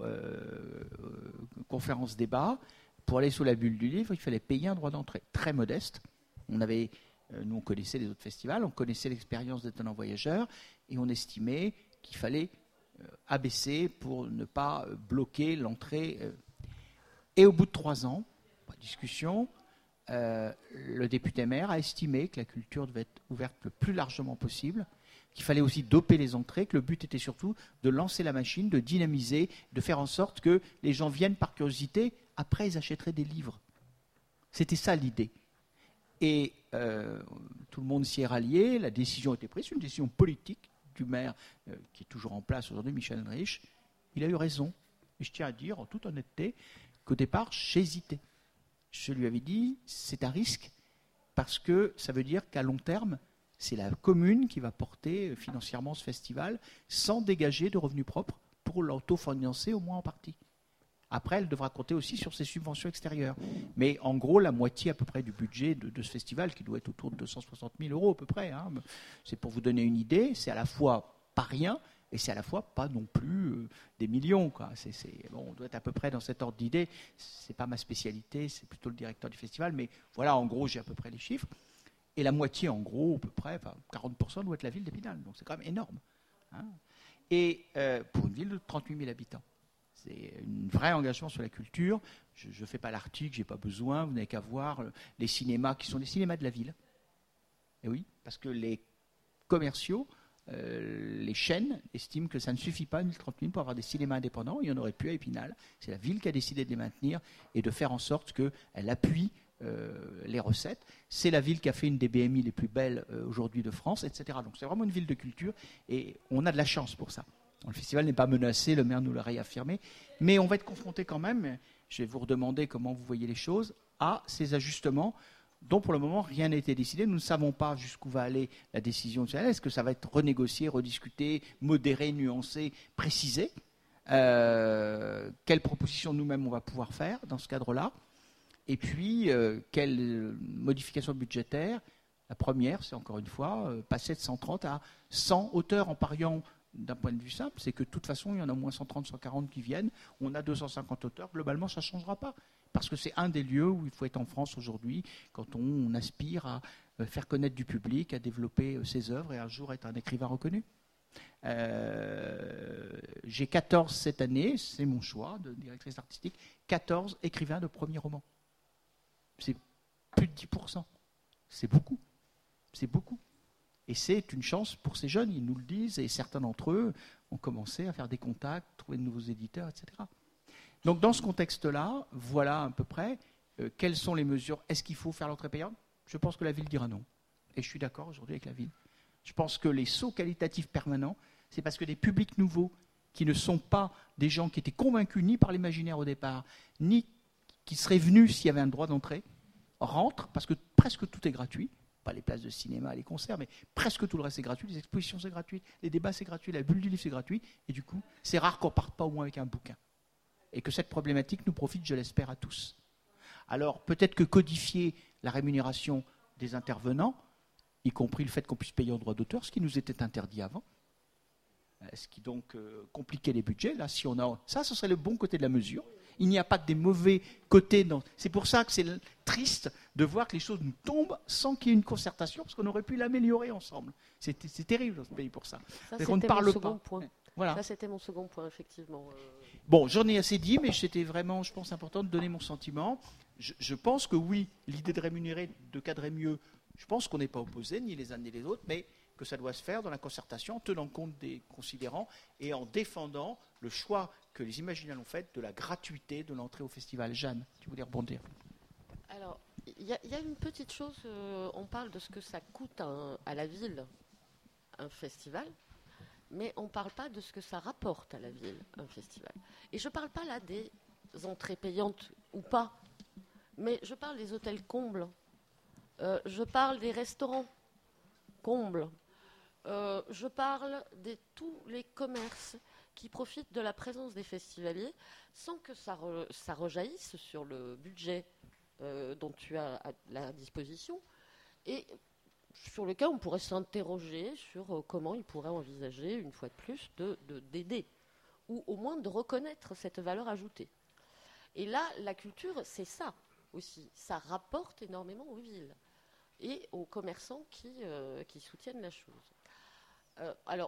conférences débats. Pour aller sous la bulle du livre, il fallait payer un droit d'entrée très modeste. Nous, on connaissait les autres festivals, on connaissait l'expérience d'Étonnants Voyageurs, et on estimait qu'il fallait abaisser pour ne pas bloquer l'entrée. Et au bout de 3 ans, discussion, le député maire a estimé que la culture devait être ouverte le plus largement possible, qu'il fallait aussi doper les entrées, que le but était surtout de lancer la machine, de dynamiser, de faire en sorte que les gens viennent par curiosité. Après, ils achèteraient des livres. C'était ça l'idée. Et tout le monde s'y est rallié. La décision a été prise, une décision politique du maire qui est toujours en place aujourd'hui, Michel Henrich. Il a eu raison. Et je tiens à dire, en toute honnêteté, qu'au départ, j'hésitais. Je lui avais dit, c'est un risque, parce que ça veut dire qu'à long terme, C'est la commune qui va porter financièrement ce festival sans dégager de revenus propres pour l'autofinancer au moins en partie. Après, elle devra compter aussi sur ses subventions extérieures. Mais en gros, la moitié à peu près du budget de ce festival, qui doit être autour de 260 000 euros à peu près, hein, c'est pour vous donner une idée, c'est à la fois pas rien et c'est à la fois pas non plus des millions, quoi. Bon, on doit être à peu près dans cet ordre d'idée. C'est pas ma spécialité, c'est plutôt le directeur du festival, mais voilà, en gros, j'ai à peu près les chiffres. Et la moitié, en gros, à peu près, 40% doit être la ville d'Épinal. Donc c'est quand même énorme. Hein. Et pour une ville de 38 000 habitants. C'est un vrai engagement sur la culture. Je ne fais pas l'article, je n'ai pas besoin. Vous n'avez qu'à voir les cinémas qui sont les cinémas de la ville. Et oui, parce que les commerciaux, les chaînes estiment que ça ne suffit pas, 1030 000, pour avoir des cinémas indépendants. Il y en aurait plus à Épinal. C'est la ville qui a décidé de les maintenir et de faire en sorte qu'elle appuie les recettes. C'est la ville qui a fait une des BMI les plus belles aujourd'hui de France, etc. Donc c'est vraiment une ville de culture et on a de la chance pour ça. Le festival n'est pas menacé, le maire nous l'a réaffirmé, mais on va être confronté quand même, je vais vous redemander comment vous voyez les choses, à ces ajustements dont pour le moment rien n'a été décidé. Nous ne savons pas jusqu'où va aller la décision. Est-ce que ça va être renégocié, rediscuté, modéré, nuancé, précisé quelles propositions nous-mêmes on va pouvoir faire dans ce cadre-là? Et puis, quelle modification budgétaire? La première, c'est encore une fois, passer de 130 à 100 auteurs en pariant d'un point de vue simple, c'est que de toute façon, il y en a au moins 130, 140 qui viennent. On a 250 auteurs. Globalement, ça ne changera pas. Parce que c'est un des lieux où il faut être en France aujourd'hui quand on aspire à faire connaître du public, à développer ses œuvres et un jour être un écrivain reconnu. J'ai 14 cette année, c'est mon choix de directrice artistique, 14 écrivains de premier roman. C'est plus de 10%. C'est beaucoup. C'est beaucoup. Et c'est une chance pour ces jeunes, ils nous le disent, et certains d'entre eux ont commencé à faire des contacts, trouver de nouveaux éditeurs, etc. Donc dans ce contexte-là, voilà à peu près quelles sont les mesures. Est-ce qu'il faut faire l'entrée payante? Je pense que la ville dira non. Et je suis d'accord aujourd'hui avec la ville. Je pense que les sauts qualitatifs permanents, c'est parce que des publics nouveaux qui ne sont pas des gens qui étaient convaincus ni par l'imaginaire au départ, ni qui seraient venus s'il y avait un droit d'entrée, rentrent parce que presque tout est gratuit. Pas les places de cinéma, les concerts, mais presque tout le reste est gratuit. Les expositions, c'est gratuit. Les débats, c'est gratuit. La bulle du livre, c'est gratuit. Et du coup, c'est rare qu'on ne parte pas au moins avec un bouquin. Et que cette problématique nous profite, je l'espère, à tous. Alors, peut-être que codifier la rémunération des intervenants, y compris le fait qu'on puisse payer en droit d'auteur, ce qui nous était interdit avant, ce qui donc compliquait les budgets. Là, si on a ça, ce serait le bon côté de la mesure. Il n'y a pas que des mauvais côtés. C'est pour ça que c'est triste de voir que les choses nous tombent sans qu'il y ait une concertation, parce qu'on aurait pu l'améliorer ensemble. C'est terrible dans ce pays pour ça. On ne parle pas. Point. Voilà. Ça, c'était mon second point, effectivement. Bon, j'en ai assez dit, mais c'était vraiment, je pense, important de donner mon sentiment. Je pense que oui, l'idée de rémunérer, de cadrer mieux, je pense qu'on n'est pas opposés, ni les uns ni les autres, mais que ça doit se faire dans la concertation, en tenant compte des considérants et en défendant le choix que les Imaginales ont fait de la gratuité de l'entrée au festival. Jeanne, tu voulais rebondir? Alors, il y a une petite chose, on parle de ce que ça coûte à la ville, un festival, mais on ne parle pas de ce que ça rapporte à la ville, un festival. Et je ne parle pas là des entrées payantes ou pas, mais je parle des hôtels combles, je parle des restaurants combles, je parle de tous les commerces qui profitent de la présence des festivaliers sans que ça rejaillisse sur le budget dont tu as à la disposition et sur lequel on pourrait s'interroger sur comment ils pourraient envisager, une fois de plus, d'aider ou au moins de reconnaître cette valeur ajoutée. Et là, la culture, c'est ça aussi. Ça rapporte énormément aux villes et aux commerçants qui soutiennent la chose. Alors,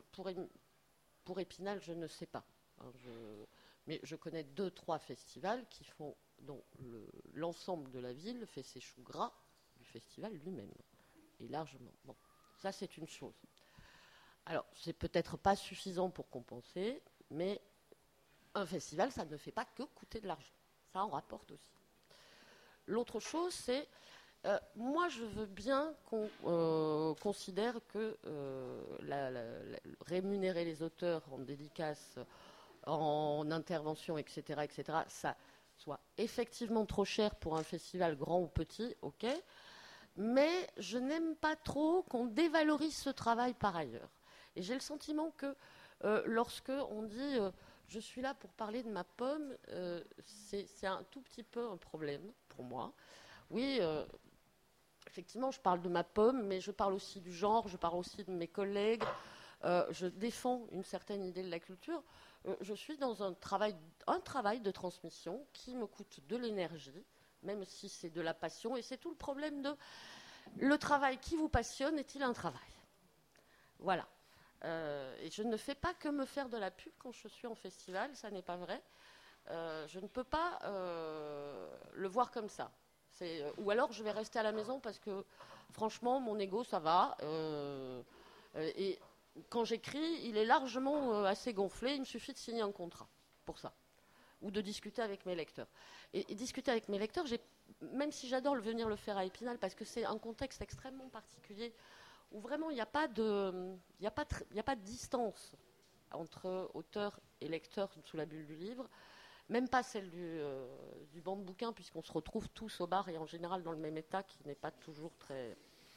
pour Épinal, je ne sais pas. Mais je connais 2-3 festivals dont l'ensemble de la ville fait ses choux gras du festival lui-même. Et largement. Bon, ça c'est une chose. Alors, c'est peut-être pas suffisant pour compenser, mais un festival, ça ne fait pas que coûter de l'argent. Ça en rapporte aussi. L'autre chose, c'est moi, je veux bien qu'on considère que rémunérer les auteurs en dédicace, en intervention, etc., ça soit effectivement trop cher pour un festival grand ou petit, ok. mais je n'aime pas trop qu'on dévalorise ce travail par ailleurs. Et j'ai le sentiment que lorsque on dit je suis là pour parler de ma pomme, c'est un tout petit peu un problème pour moi. Oui, effectivement, je parle de ma pomme, mais je parle aussi du genre, je parle aussi de mes collègues, je défends une certaine idée de la culture. Je suis dans un travail de transmission qui me coûte de l'énergie, même si c'est de la passion, et c'est tout le problème de le travail qui vous passionne est-il un travail ? Voilà. Et je ne fais pas que me faire de la pub quand je suis en festival, ça n'est pas vrai. Je ne peux pas le voir comme ça. Ou alors je vais rester à la maison parce que franchement mon ego ça va. Et quand j'écris, il est largement assez gonflé, il me suffit de signer un contrat pour ça. Ou de discuter avec mes lecteurs. Et discuter avec mes lecteurs, même si j'adore venir le faire à Épinal, parce que c'est un contexte extrêmement particulier, où vraiment il n'y a pas de distance entre auteur et lecteur sous la bulle du livre, même pas celle du banc de bouquins, puisqu'on se retrouve tous au bar et en général dans le même état, qui n'est pas toujours très...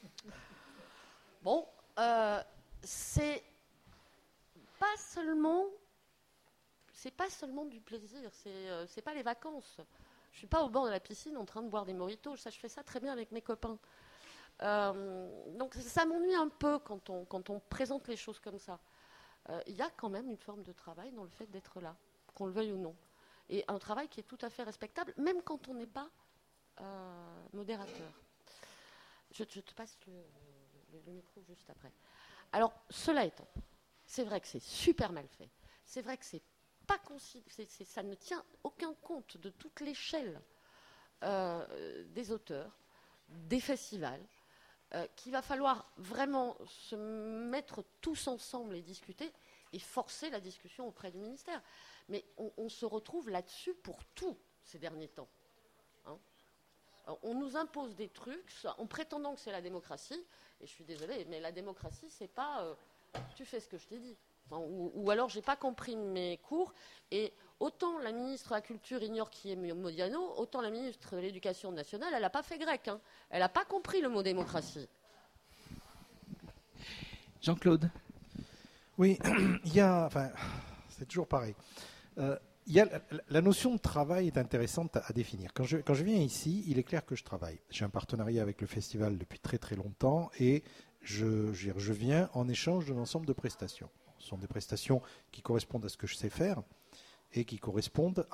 Bon, c'est pas seulement du plaisir, c'est pas les vacances. Je suis pas au bord de la piscine en train de boire des mojitos, je fais ça très bien avec mes copains. Donc ça m'ennuie un peu quand on présente les choses comme ça. Il y a quand même une forme de travail dans le fait d'être là, qu'on le veuille ou non. Et un travail qui est tout à fait respectable, même quand on n'est pas modérateur. Je te passe le micro juste après. Alors, cela étant, c'est vrai que c'est super mal fait. C'est vrai que ça ne tient aucun compte de toute l'échelle des auteurs, des festivals, qu'il va falloir vraiment se mettre tous ensemble et discuter et forcer la discussion auprès du ministère. Mais on se retrouve là-dessus pour tout ces derniers temps. Hein. On nous impose des trucs en prétendant que c'est la démocratie. Et je suis désolée, mais la démocratie, c'est pas tu fais ce que je t'ai dit. Enfin, ou alors j'ai pas compris mes cours. Et autant la ministre de la Culture ignore qui est Modiano, autant la ministre de l'Éducation nationale, elle n'a pas fait grec. Hein. Elle n'a pas compris le mot démocratie. Jean-Claude. Oui, c'est toujours pareil. La notion de travail est intéressante à définir. Quand je viens ici, il est clair que je travaille. J'ai un partenariat avec le festival depuis très très longtemps et je viens en échange d'un ensemble de prestations. Ce sont des prestations qui correspondent à ce que je sais faire et qui correspondent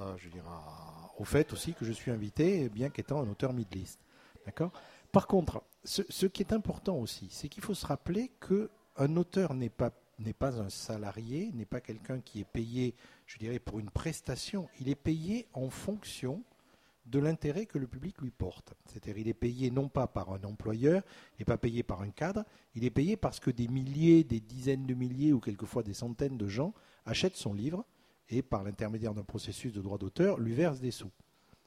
au fait aussi que je suis invité, bien qu'étant un auteur mid-list. D'accord ? Par contre, ce qui est important aussi, c'est qu'il faut se rappeler qu'un auteur n'est pas un salarié, n'est pas quelqu'un qui est payé, je dirais, pour une prestation. Il est payé en fonction de l'intérêt que le public lui porte. C'est-à-dire il est payé non pas par un employeur, il n'est pas payé par un cadre, il est payé parce que des milliers, des dizaines de milliers ou quelquefois des centaines de gens achètent son livre et par l'intermédiaire d'un processus de droit d'auteur lui versent des sous.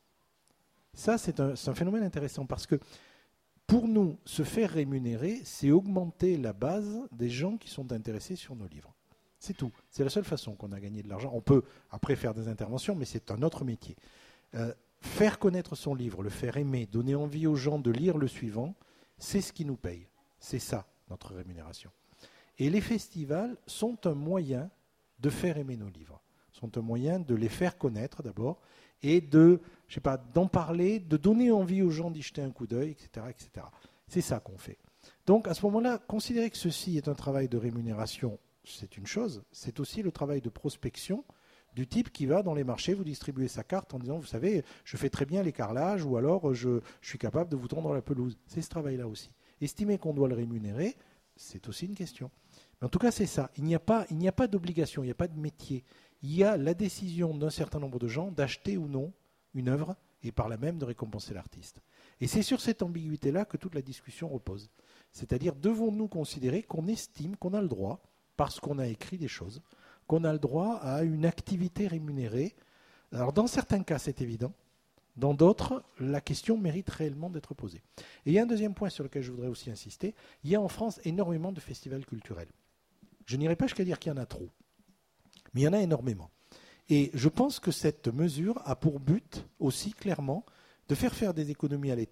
Ça, c'est un phénomène intéressant parce que pour nous, se faire rémunérer, c'est augmenter la base des gens qui sont intéressés sur nos livres. C'est tout. C'est la seule façon qu'on a gagné de l'argent. On peut après faire des interventions, mais c'est un autre métier. Faire connaître son livre, le faire aimer, donner envie aux gens de lire le suivant, c'est ce qui nous paye. C'est ça, notre rémunération. Et les festivals sont un moyen de faire aimer nos livres. Sont un moyen de les faire connaître d'abord et d'en parler, de donner envie aux gens d'y jeter un coup d'œil, etc., etc. C'est ça qu'on fait. Donc, à ce moment-là, considérer que ceci est un travail de rémunération, c'est une chose. C'est aussi le travail de prospection du type qui va dans les marchés vous distribuer sa carte en disant, vous savez, je fais très bien les carrelages ou alors je suis capable de vous tondre la pelouse. C'est ce travail-là aussi. Estimer qu'on doit le rémunérer, c'est aussi une question. Mais en tout cas, c'est ça. Il n'y a pas d'obligation, il n'y a pas de métier. Il y a la décision d'un certain nombre de gens d'acheter ou non une œuvre et par là même de récompenser l'artiste. Et c'est sur cette ambiguïté-là que toute la discussion repose. C'est-à-dire, devons-nous considérer qu'on estime qu'on a le droit, parce qu'on a écrit des choses, qu'on a le droit à une activité rémunérée. Alors, dans certains cas, c'est évident. Dans d'autres, la question mérite réellement d'être posée. Et il y a un deuxième point sur lequel je voudrais aussi insister. Il y a en France énormément de festivals culturels. Je n'irai pas jusqu'à dire qu'il y en a trop. Mais il y en a énormément. Et je pense que cette mesure a pour but aussi clairement de faire des économies à l'État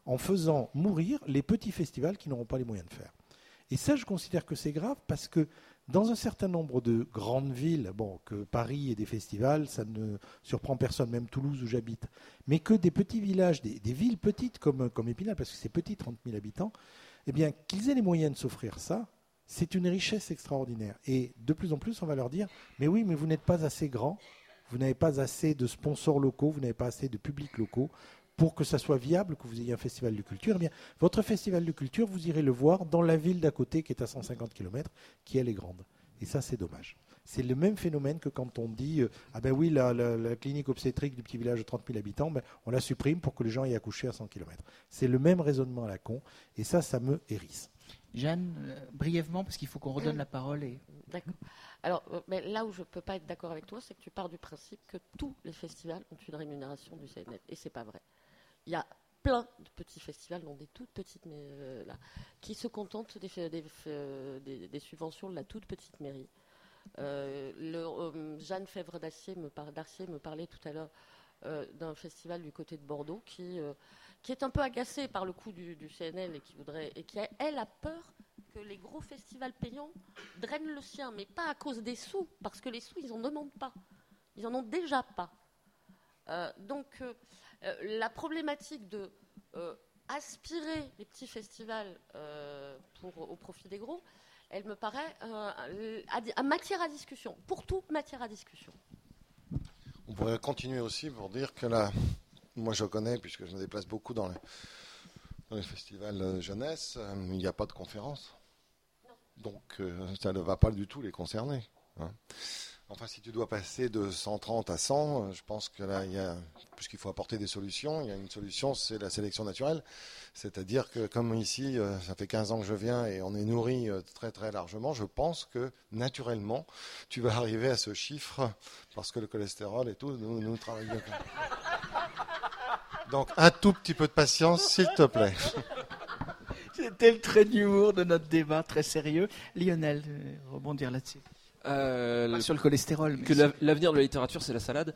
en faisant mourir les petits festivals qui n'auront pas les moyens de faire. Et ça, je considère que c'est grave parce que dans un certain nombre de grandes villes, bon, que Paris ait des festivals, ça ne surprend personne, même Toulouse où j'habite, mais que des petits villages, des villes petites comme Épinal, parce que c'est petit, 30 000 habitants, eh bien, qu'ils aient les moyens de s'offrir ça, c'est une richesse extraordinaire. Et de plus en plus, on va leur dire, mais oui, mais vous n'êtes pas assez grand, vous n'avez pas assez de sponsors locaux, vous n'avez pas assez de publics locaux, pour que ça soit viable, que vous ayez un festival de culture, eh bien, votre festival de culture, vous irez le voir dans la ville d'à côté qui est à 150 km, qui elle est grande. Et ça, c'est dommage. C'est le même phénomène que quand on dit ah ben oui, la clinique obstétrique du petit village de 30 000 habitants, ben, on la supprime pour que les gens aient accouché à 100 km. C'est le même raisonnement à la con, et ça me hérisse. Jeanne, brièvement, parce qu'il faut qu'on redonne la parole. D'accord. Alors, mais là où je ne peux pas être d'accord avec toi, c'est que tu pars du principe que tous les festivals ont une rémunération du CNL, et c'est pas vrai. Il y a plein de petits festivals, dont des toutes petites, là, qui se contentent des subventions de la toute petite mairie. Jeanne Fèvre d'Arcier me parlait tout à l'heure d'un festival du côté de Bordeaux qui est un peu agacé par le coût du CNL et qui elle a peur que les gros festivals payants drainent le sien, mais pas à cause des sous, parce que les sous, ils n'en demandent pas. Ils en ont déjà pas. Donc, la problématique de aspirer les petits festivals au profit des gros, elle me paraît à matière à discussion. Pour tout, matière à discussion. On pourrait continuer aussi pour dire que là, moi je connais, puisque je me déplace beaucoup dans les festivals jeunesse, il n'y a pas de conférence. Donc ça ne va pas du tout les concerner. Hein. Enfin, si tu dois passer de 130 à 100, je pense que là, puisqu'il faut apporter des solutions, il y a une solution, c'est la sélection naturelle. C'est-à-dire que comme ici, ça fait 15 ans que je viens et on est nourri très très largement, je pense que naturellement, tu vas arriver à ce chiffre, parce que le cholestérol et tout, nous travaillons. Donc, un tout petit peu de patience, s'il te plaît. C'était le trait d'humour de notre débat, très sérieux. Lionel, rebondir là-dessus. Pas sur le cholestérol. Que l'avenir de la littérature, c'est la salade.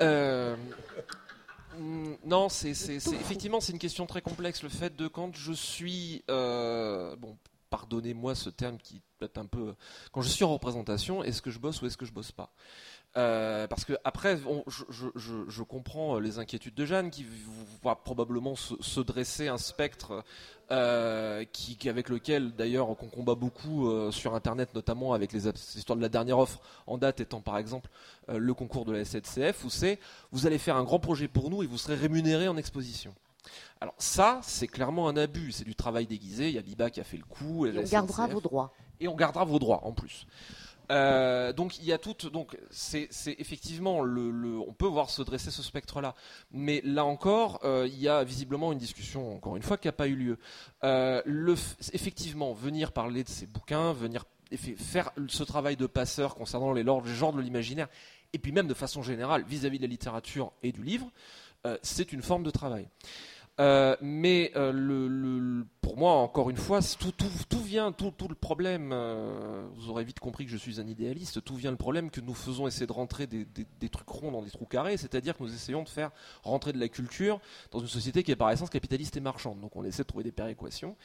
Non, effectivement, c'est une question très complexe. Le fait de quand je suis... pardonnez-moi ce terme qui peut être un peu... Quand je suis en représentation, est-ce que je bosse ou est-ce que je bosse pas ? Parce que après, je comprends les inquiétudes de Jeanne qui va probablement se dresser un spectre avec lequel d'ailleurs qu'on combat beaucoup sur Internet, notamment avec les histoires de la dernière offre en date étant par exemple le concours de la SNCF, où c'est vous allez faire un grand projet pour nous et vous serez rémunéré en exposition. Alors ça, c'est clairement un abus, c'est du travail déguisé. Il y a Biba qui a fait le coup. Et on gardera vos droits. Et on gardera vos droits en plus. Donc il y a c'est effectivement on peut voir se dresser ce spectre-là, mais là encore il y a visiblement une discussion encore une fois qui n'a pas eu lieu. Effectivement, venir parler de ces bouquins, venir faire ce travail de passeur concernant les genres de l'imaginaire, et puis même de façon générale vis-à-vis de la littérature et du livre, c'est une forme de travail. Mais pour moi, encore une fois, tout vient, tout le problème, vous aurez vite compris que je suis un idéaliste, tout vient le problème que nous faisons essayer de rentrer des trucs ronds dans des trous carrés, c'est-à-dire que nous essayons de faire rentrer de la culture dans une société qui est par essence capitaliste et marchande, donc on essaie de trouver des péréquations.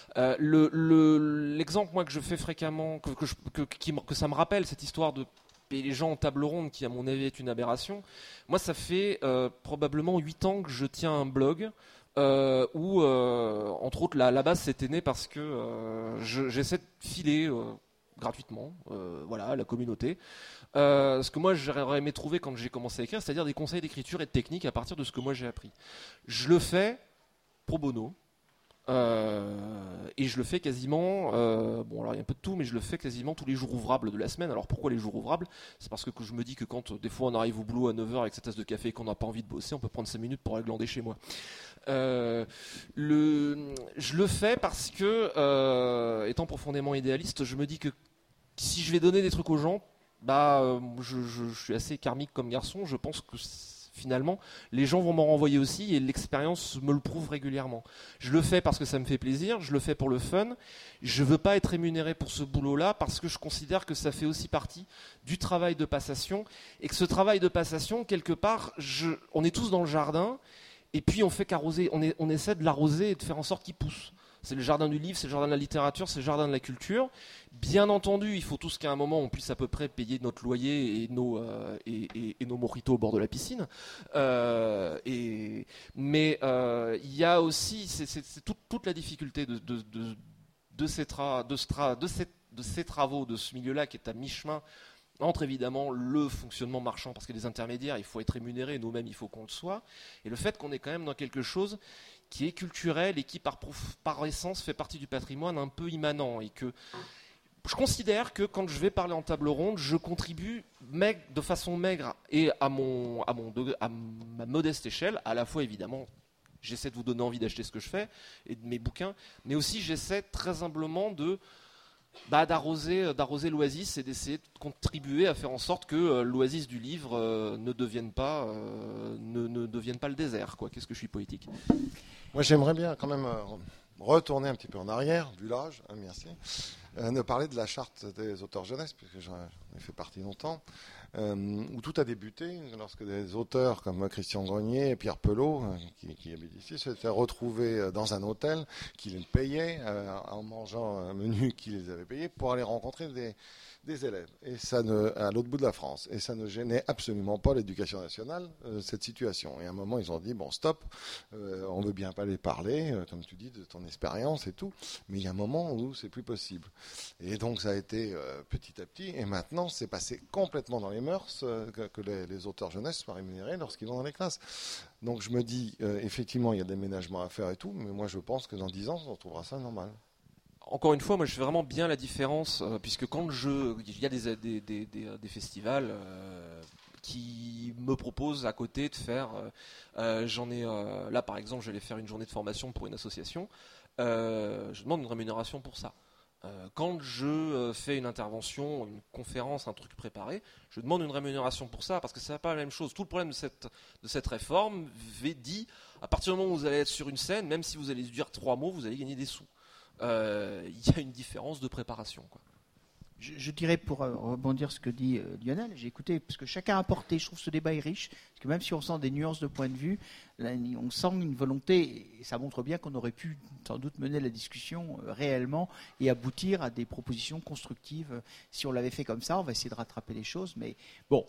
L'exemple moi que je fais fréquemment, que ça me rappelle cette histoire de et les gens en table ronde, qui à mon avis est une aberration. Moi, ça fait probablement 8 ans que je tiens un blog où, entre autres, la base c'était né parce que j'essaie de filer gratuitement à la communauté ce que moi j'aurais aimé trouver quand j'ai commencé à écrire, c'est-à-dire des conseils d'écriture et de technique à partir de ce que moi j'ai appris. Je le fais pro bono. Et je le fais quasiment, alors il y a un peu de tout, mais je le fais quasiment tous les jours ouvrables de la semaine. Alors pourquoi les jours ouvrables ? C'est parce que je me dis que quand des fois on arrive au boulot à 9h avec sa tasse de café et qu'on n'a pas envie de bosser, on peut prendre 5 minutes pour aller glander chez moi. Je le fais parce que, étant profondément idéaliste, je me dis que si je vais donner des trucs aux gens, je suis assez karmique comme garçon, je pense que finalement, les gens vont m'en renvoyer aussi et l'expérience me le prouve régulièrement. Je le fais parce que ça me fait plaisir, je le fais pour le fun. Je ne veux pas être rémunéré pour ce boulot-là parce que je considère que ça fait aussi partie du travail de passation et que ce travail de passation, quelque part, on est tous dans le jardin Et puis on fait qu'arroser, on essaie de l'arroser et de faire en sorte qu'il pousse. C'est le jardin du livre, c'est le jardin de la littérature, c'est le jardin de la culture. Bien entendu, il faut tous qu'à un moment on puisse à peu près payer notre loyer et nos mojitos au bord de la piscine. Mais il y a aussi c'est toute la difficulté de ces travaux, de ce milieu-là qui est à mi-chemin entre évidemment le fonctionnement marchand, parce que les intermédiaires, il faut être rémunéré, nous-mêmes, il faut qu'on le soit, et le fait qu'on est quand même dans quelque chose qui est culturel et qui, par essence, fait partie du patrimoine un peu immanent, et que je considère que quand je vais parler en table ronde, je contribue de façon maigre et à ma modeste échelle, à la fois évidemment. J'essaie de vous donner envie d'acheter ce que je fais et de mes bouquins, mais aussi j'essaie très humblement d'arroser l'oasis et d'essayer de contribuer à faire en sorte que l'oasis du livre ne devienne pas le désert, quoi. Qu'est-ce que je suis poétique. Moi, j'aimerais bien quand même retourner un petit peu en arrière, vu l'âge, merci, de parler de la charte des auteurs jeunesse, puisque j'en ai fait partie longtemps, où tout a débuté lorsque des auteurs comme Christian Grenier et Pierre Pelot, qui habitent ici, s'étaient retrouvés dans un hôtel qui les payait en mangeant un menu qui les avait payés pour aller rencontrer des élèves, et ça à l'autre bout de la France. Et ça ne gênait absolument pas l'éducation nationale, cette situation. Et à un moment, ils ont dit, bon, stop, on veut bien pas les parler, comme tu dis, de ton expérience et tout, mais il y a un moment où c'est plus possible. Et donc, ça a été petit à petit, et maintenant, c'est passé complètement dans les mœurs que les auteurs jeunesse soient rémunérés lorsqu'ils vont dans les classes. Donc, je me dis, effectivement, il y a des ménagements à faire et tout, mais moi, je pense que dans 10 ans, on retrouvera ça normal. Encore une fois, moi je fais vraiment bien la différence, puisque il y a des festivals qui me proposent à côté de faire, là par exemple je vais faire une journée de formation pour une association, je demande une rémunération pour ça. Quand je fais une intervention, une conférence, un truc préparé, je demande une rémunération pour ça, parce que c'est pas la même chose. Tout le problème de cette réforme dit, à partir du moment où vous allez être sur une scène, même si vous allez dire 3 mots, vous allez gagner des sous. Il y a une différence de préparation, quoi. Je dirais, pour rebondir ce que dit Lionel, j'ai écouté, parce que chacun a apporté, je trouve ce débat est riche, parce que même si on sent des nuances de point de vue, là, on sent une volonté, et ça montre bien qu'on aurait pu sans doute mener la discussion réellement et aboutir à des propositions constructives. Si on l'avait fait comme ça, on va essayer de rattraper les choses, mais bon.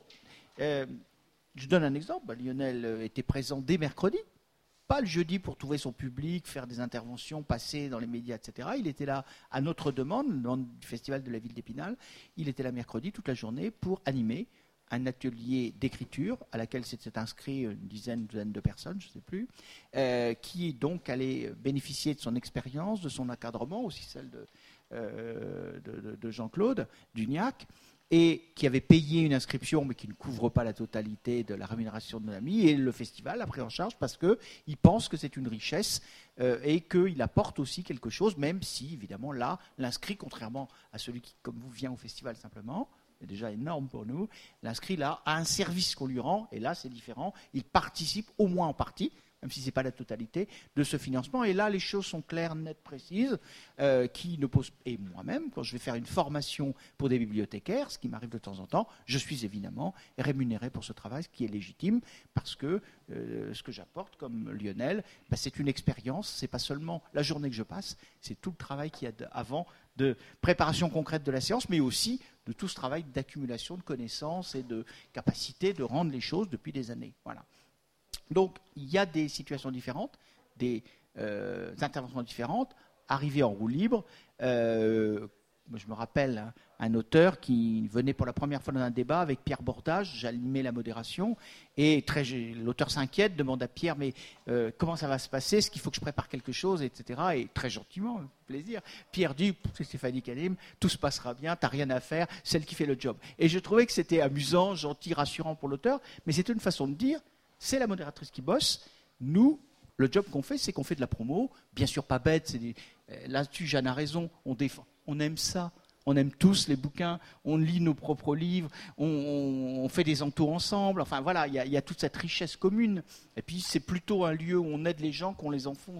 Je donne un exemple, Lionel était présent dès mercredi, pas le jeudi pour trouver son public, faire des interventions, passer dans les médias, etc. Il était là à notre demande, dans le festival de la ville d'Épinal. Il était là mercredi toute la journée pour animer un atelier d'écriture à laquelle s'étaient inscrits une douzaine de personnes, je ne sais plus, qui donc allait bénéficier de son expérience, de son encadrement, aussi celle de Jean-Claude Dugnac, et qui avait payé une inscription, mais qui ne couvre pas la totalité de la rémunération de l'ami, et le festival a pris en charge parce qu'il pense que c'est une richesse et qu'il apporte aussi quelque chose, même si, évidemment, là, l'inscrit, contrairement à celui qui, comme vous, vient au festival simplement, c'est déjà énorme pour nous, l'inscrit, là, a un service qu'on lui rend, et là, c'est différent, il participe au moins en partie, même si ce n'est pas la totalité, de ce financement. Et là, les choses sont claires, nettes, précises, qui ne posent... Et moi-même, quand je vais faire une formation pour des bibliothécaires, ce qui m'arrive de temps en temps, je suis évidemment rémunéré pour ce travail, ce qui est légitime, parce que ce que j'apporte, comme Lionel, c'est une expérience, ce n'est pas seulement la journée que je passe, c'est tout le travail qu'il y a avant de préparation concrète de la séance, mais aussi de tout ce travail d'accumulation de connaissances et de capacité de rendre les choses depuis des années. Voilà. Donc, il y a des situations différentes, des interventions différentes, arriver en roue libre. Je me rappelle un auteur qui venait pour la première fois dans un débat avec Pierre Bordage, j'animais la modération, et l'auteur s'inquiète, demande à Pierre, mais comment ça va se passer, est-ce qu'il faut que je prépare quelque chose, etc. Et très gentiment, plaisir, Pierre dit, c'est Stéphanie qui anime, tout se passera bien, t'as rien à faire, celle qui fait le job. Et je trouvais que c'était amusant, gentil, rassurant pour l'auteur, mais c'était une façon de dire, c'est la modératrice qui bosse, nous, le job qu'on fait, c'est qu'on fait de la promo, bien sûr pas bête, là-dessus Jeanne a raison, on aime ça, on aime tous les bouquins, on lit nos propres livres, on fait des entours ensemble, enfin voilà, il y a toute cette richesse commune, et puis c'est plutôt un lieu où on aide les gens qu'on les enfonce.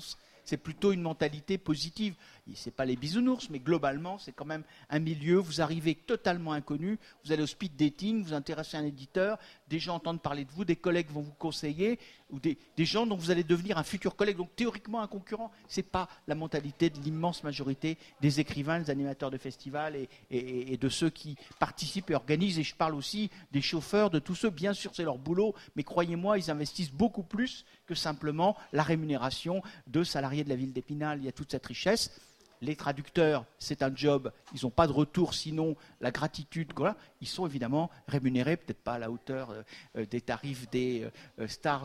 c'est plutôt une mentalité positive. C'est pas les bisounours, mais globalement, c'est quand même un milieu. Vous arrivez totalement inconnu, vous allez au speed dating, vous intéressez un éditeur, des gens entendent parler de vous, des collègues vont vous conseiller, ou des gens dont vous allez devenir un futur collègue, donc théoriquement un concurrent. C'est pas la mentalité de l'immense majorité des écrivains, des animateurs de festivals et de ceux qui participent et organisent. Et je parle aussi des chauffeurs, de tous ceux, bien sûr, c'est leur boulot, mais croyez-moi, ils investissent beaucoup plus que simplement la rémunération de salariés de la ville d'Épinal. Il y a toute cette richesse. Les traducteurs, c'est un job, ils n'ont pas de retour, sinon la gratitude, voilà. Ils sont évidemment rémunérés, peut-être pas à la hauteur des tarifs des stars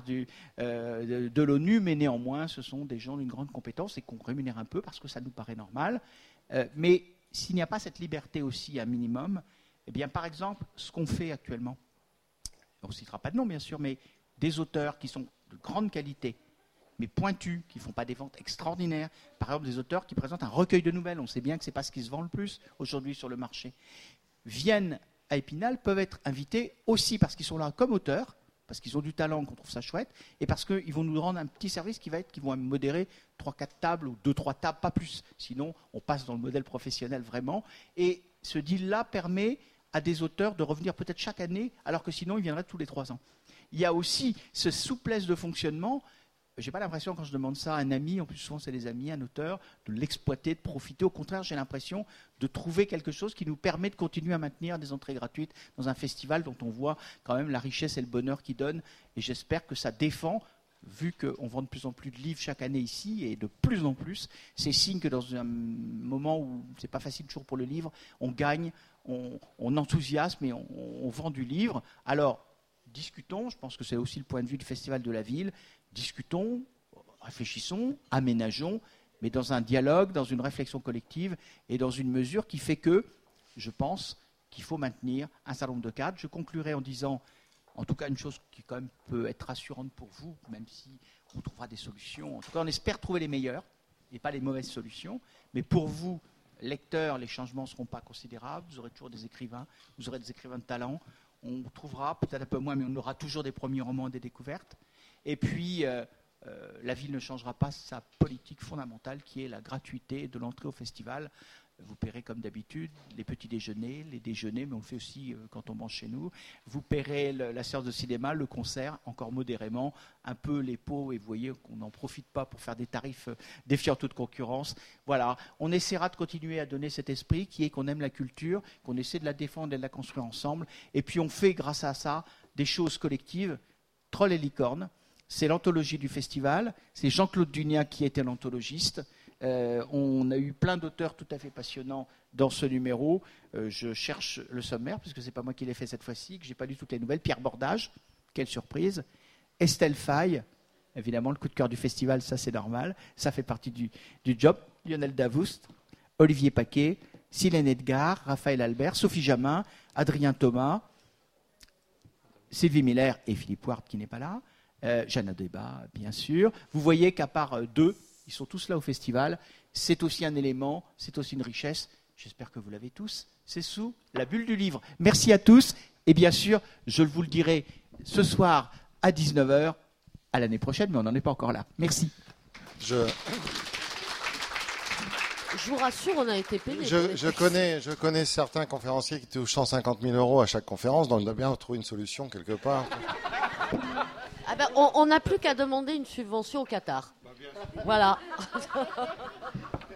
de l'ONU, mais néanmoins, ce sont des gens d'une grande compétence et qu'on rémunère un peu parce que ça nous paraît normal. Mais s'il n'y a pas cette liberté aussi, un minimum, eh bien, par exemple, ce qu'on fait actuellement, on ne citera pas de nom, bien sûr, mais des auteurs qui sont de grande qualité, mais pointus, qui ne font pas des ventes extraordinaires. Par exemple, des auteurs qui présentent un recueil de nouvelles, on sait bien que ce n'est pas ce qui se vend le plus aujourd'hui sur le marché, viennent à Épinal, peuvent être invités aussi parce qu'ils sont là comme auteurs, parce qu'ils ont du talent, qu'on trouve ça chouette, et parce qu'ils vont nous rendre un petit service qui va être qu'ils vont modérer 3-4 tables ou 2-3 tables, pas plus. Sinon, on passe dans le modèle professionnel vraiment. Et ce deal-là permet à des auteurs de revenir peut-être chaque année, alors que sinon, ils viendraient tous les 3 ans. Il y a aussi ce souplesse de fonctionnement. Je n'ai pas l'impression, quand je demande ça à un ami, en plus souvent c'est des amis, un auteur, de l'exploiter, de profiter. Au contraire, j'ai l'impression de trouver quelque chose qui nous permet de continuer à maintenir des entrées gratuites dans un festival dont on voit quand même la richesse et le bonheur qu'il donne. Et j'espère que ça défend, vu qu'on vend de plus en plus de livres chaque année ici, et de plus en plus, c'est signe que dans un moment où c'est pas facile toujours pour le livre, on gagne, on enthousiasme et on vend du livre. Alors, discutons, je pense que c'est aussi le point de vue du Festival de la Ville, discutons, réfléchissons, aménageons, mais dans un dialogue, dans une réflexion collective et dans une mesure qui fait que, je pense, qu'il faut maintenir un certain nombre de cadres. Je conclurai en disant, en tout cas une chose qui quand même peut être rassurante pour vous, même si on trouvera des solutions. En tout cas, on espère trouver les meilleures et pas les mauvaises solutions. Mais pour vous, lecteurs, les changements ne seront pas considérables. Vous aurez toujours des écrivains, vous aurez des écrivains de talent. On trouvera, peut-être un peu moins, mais on aura toujours des premiers romans, des découvertes. Et puis, la ville ne changera pas sa politique fondamentale qui est la gratuité de l'entrée au festival. Vous paierez comme d'habitude les petits déjeuners, les déjeuners, mais on le fait aussi quand on mange chez nous. Vous paierez la séance de cinéma, le concert, encore modérément, un peu les pots, et vous voyez qu'on n'en profite pas pour faire des tarifs défiant toute concurrence. Voilà, on essaiera de continuer à donner cet esprit qui est qu'on aime la culture, qu'on essaie de la défendre et de la construire ensemble. Et puis on fait, grâce à ça, des choses collectives. Troll et licorne, c'est l'anthologie du festival, c'est Jean-Claude Dunia qui était l'anthologiste. On a eu plein d'auteurs tout à fait passionnants dans ce numéro. Je cherche le sommaire, puisque ce n'est pas moi qui l'ai fait cette fois-ci, que je n'ai pas lu toutes les nouvelles. Pierre Bordage, quelle surprise. Estelle Faye, évidemment le coup de cœur du festival, ça c'est normal, ça fait partie du job. Lionel Davoust, Olivier Paquet, Silène Edgar, Raphaël Albert, Sophie Jamin, Adrien Thomas, Sylvie Miller et Philippe Ward qui n'est pas là, Jeanne Débat, bien sûr. Vous voyez qu'à part 2, ils sont tous là au festival. C'est aussi un élément, c'est aussi une richesse. J'espère que vous l'avez tous. C'est sous la bulle du livre. Merci à tous. Et bien sûr, je vous le dirai ce soir à 19h, à l'année prochaine, mais on n'en est pas encore là. Merci. Je vous rassure, on a été payé. Je connais certains conférenciers qui touchent 150 000 euros à chaque conférence, donc il doit bien trouver une solution quelque part. Ah ben, on n'a plus qu'à demander une subvention au Qatar. Voilà.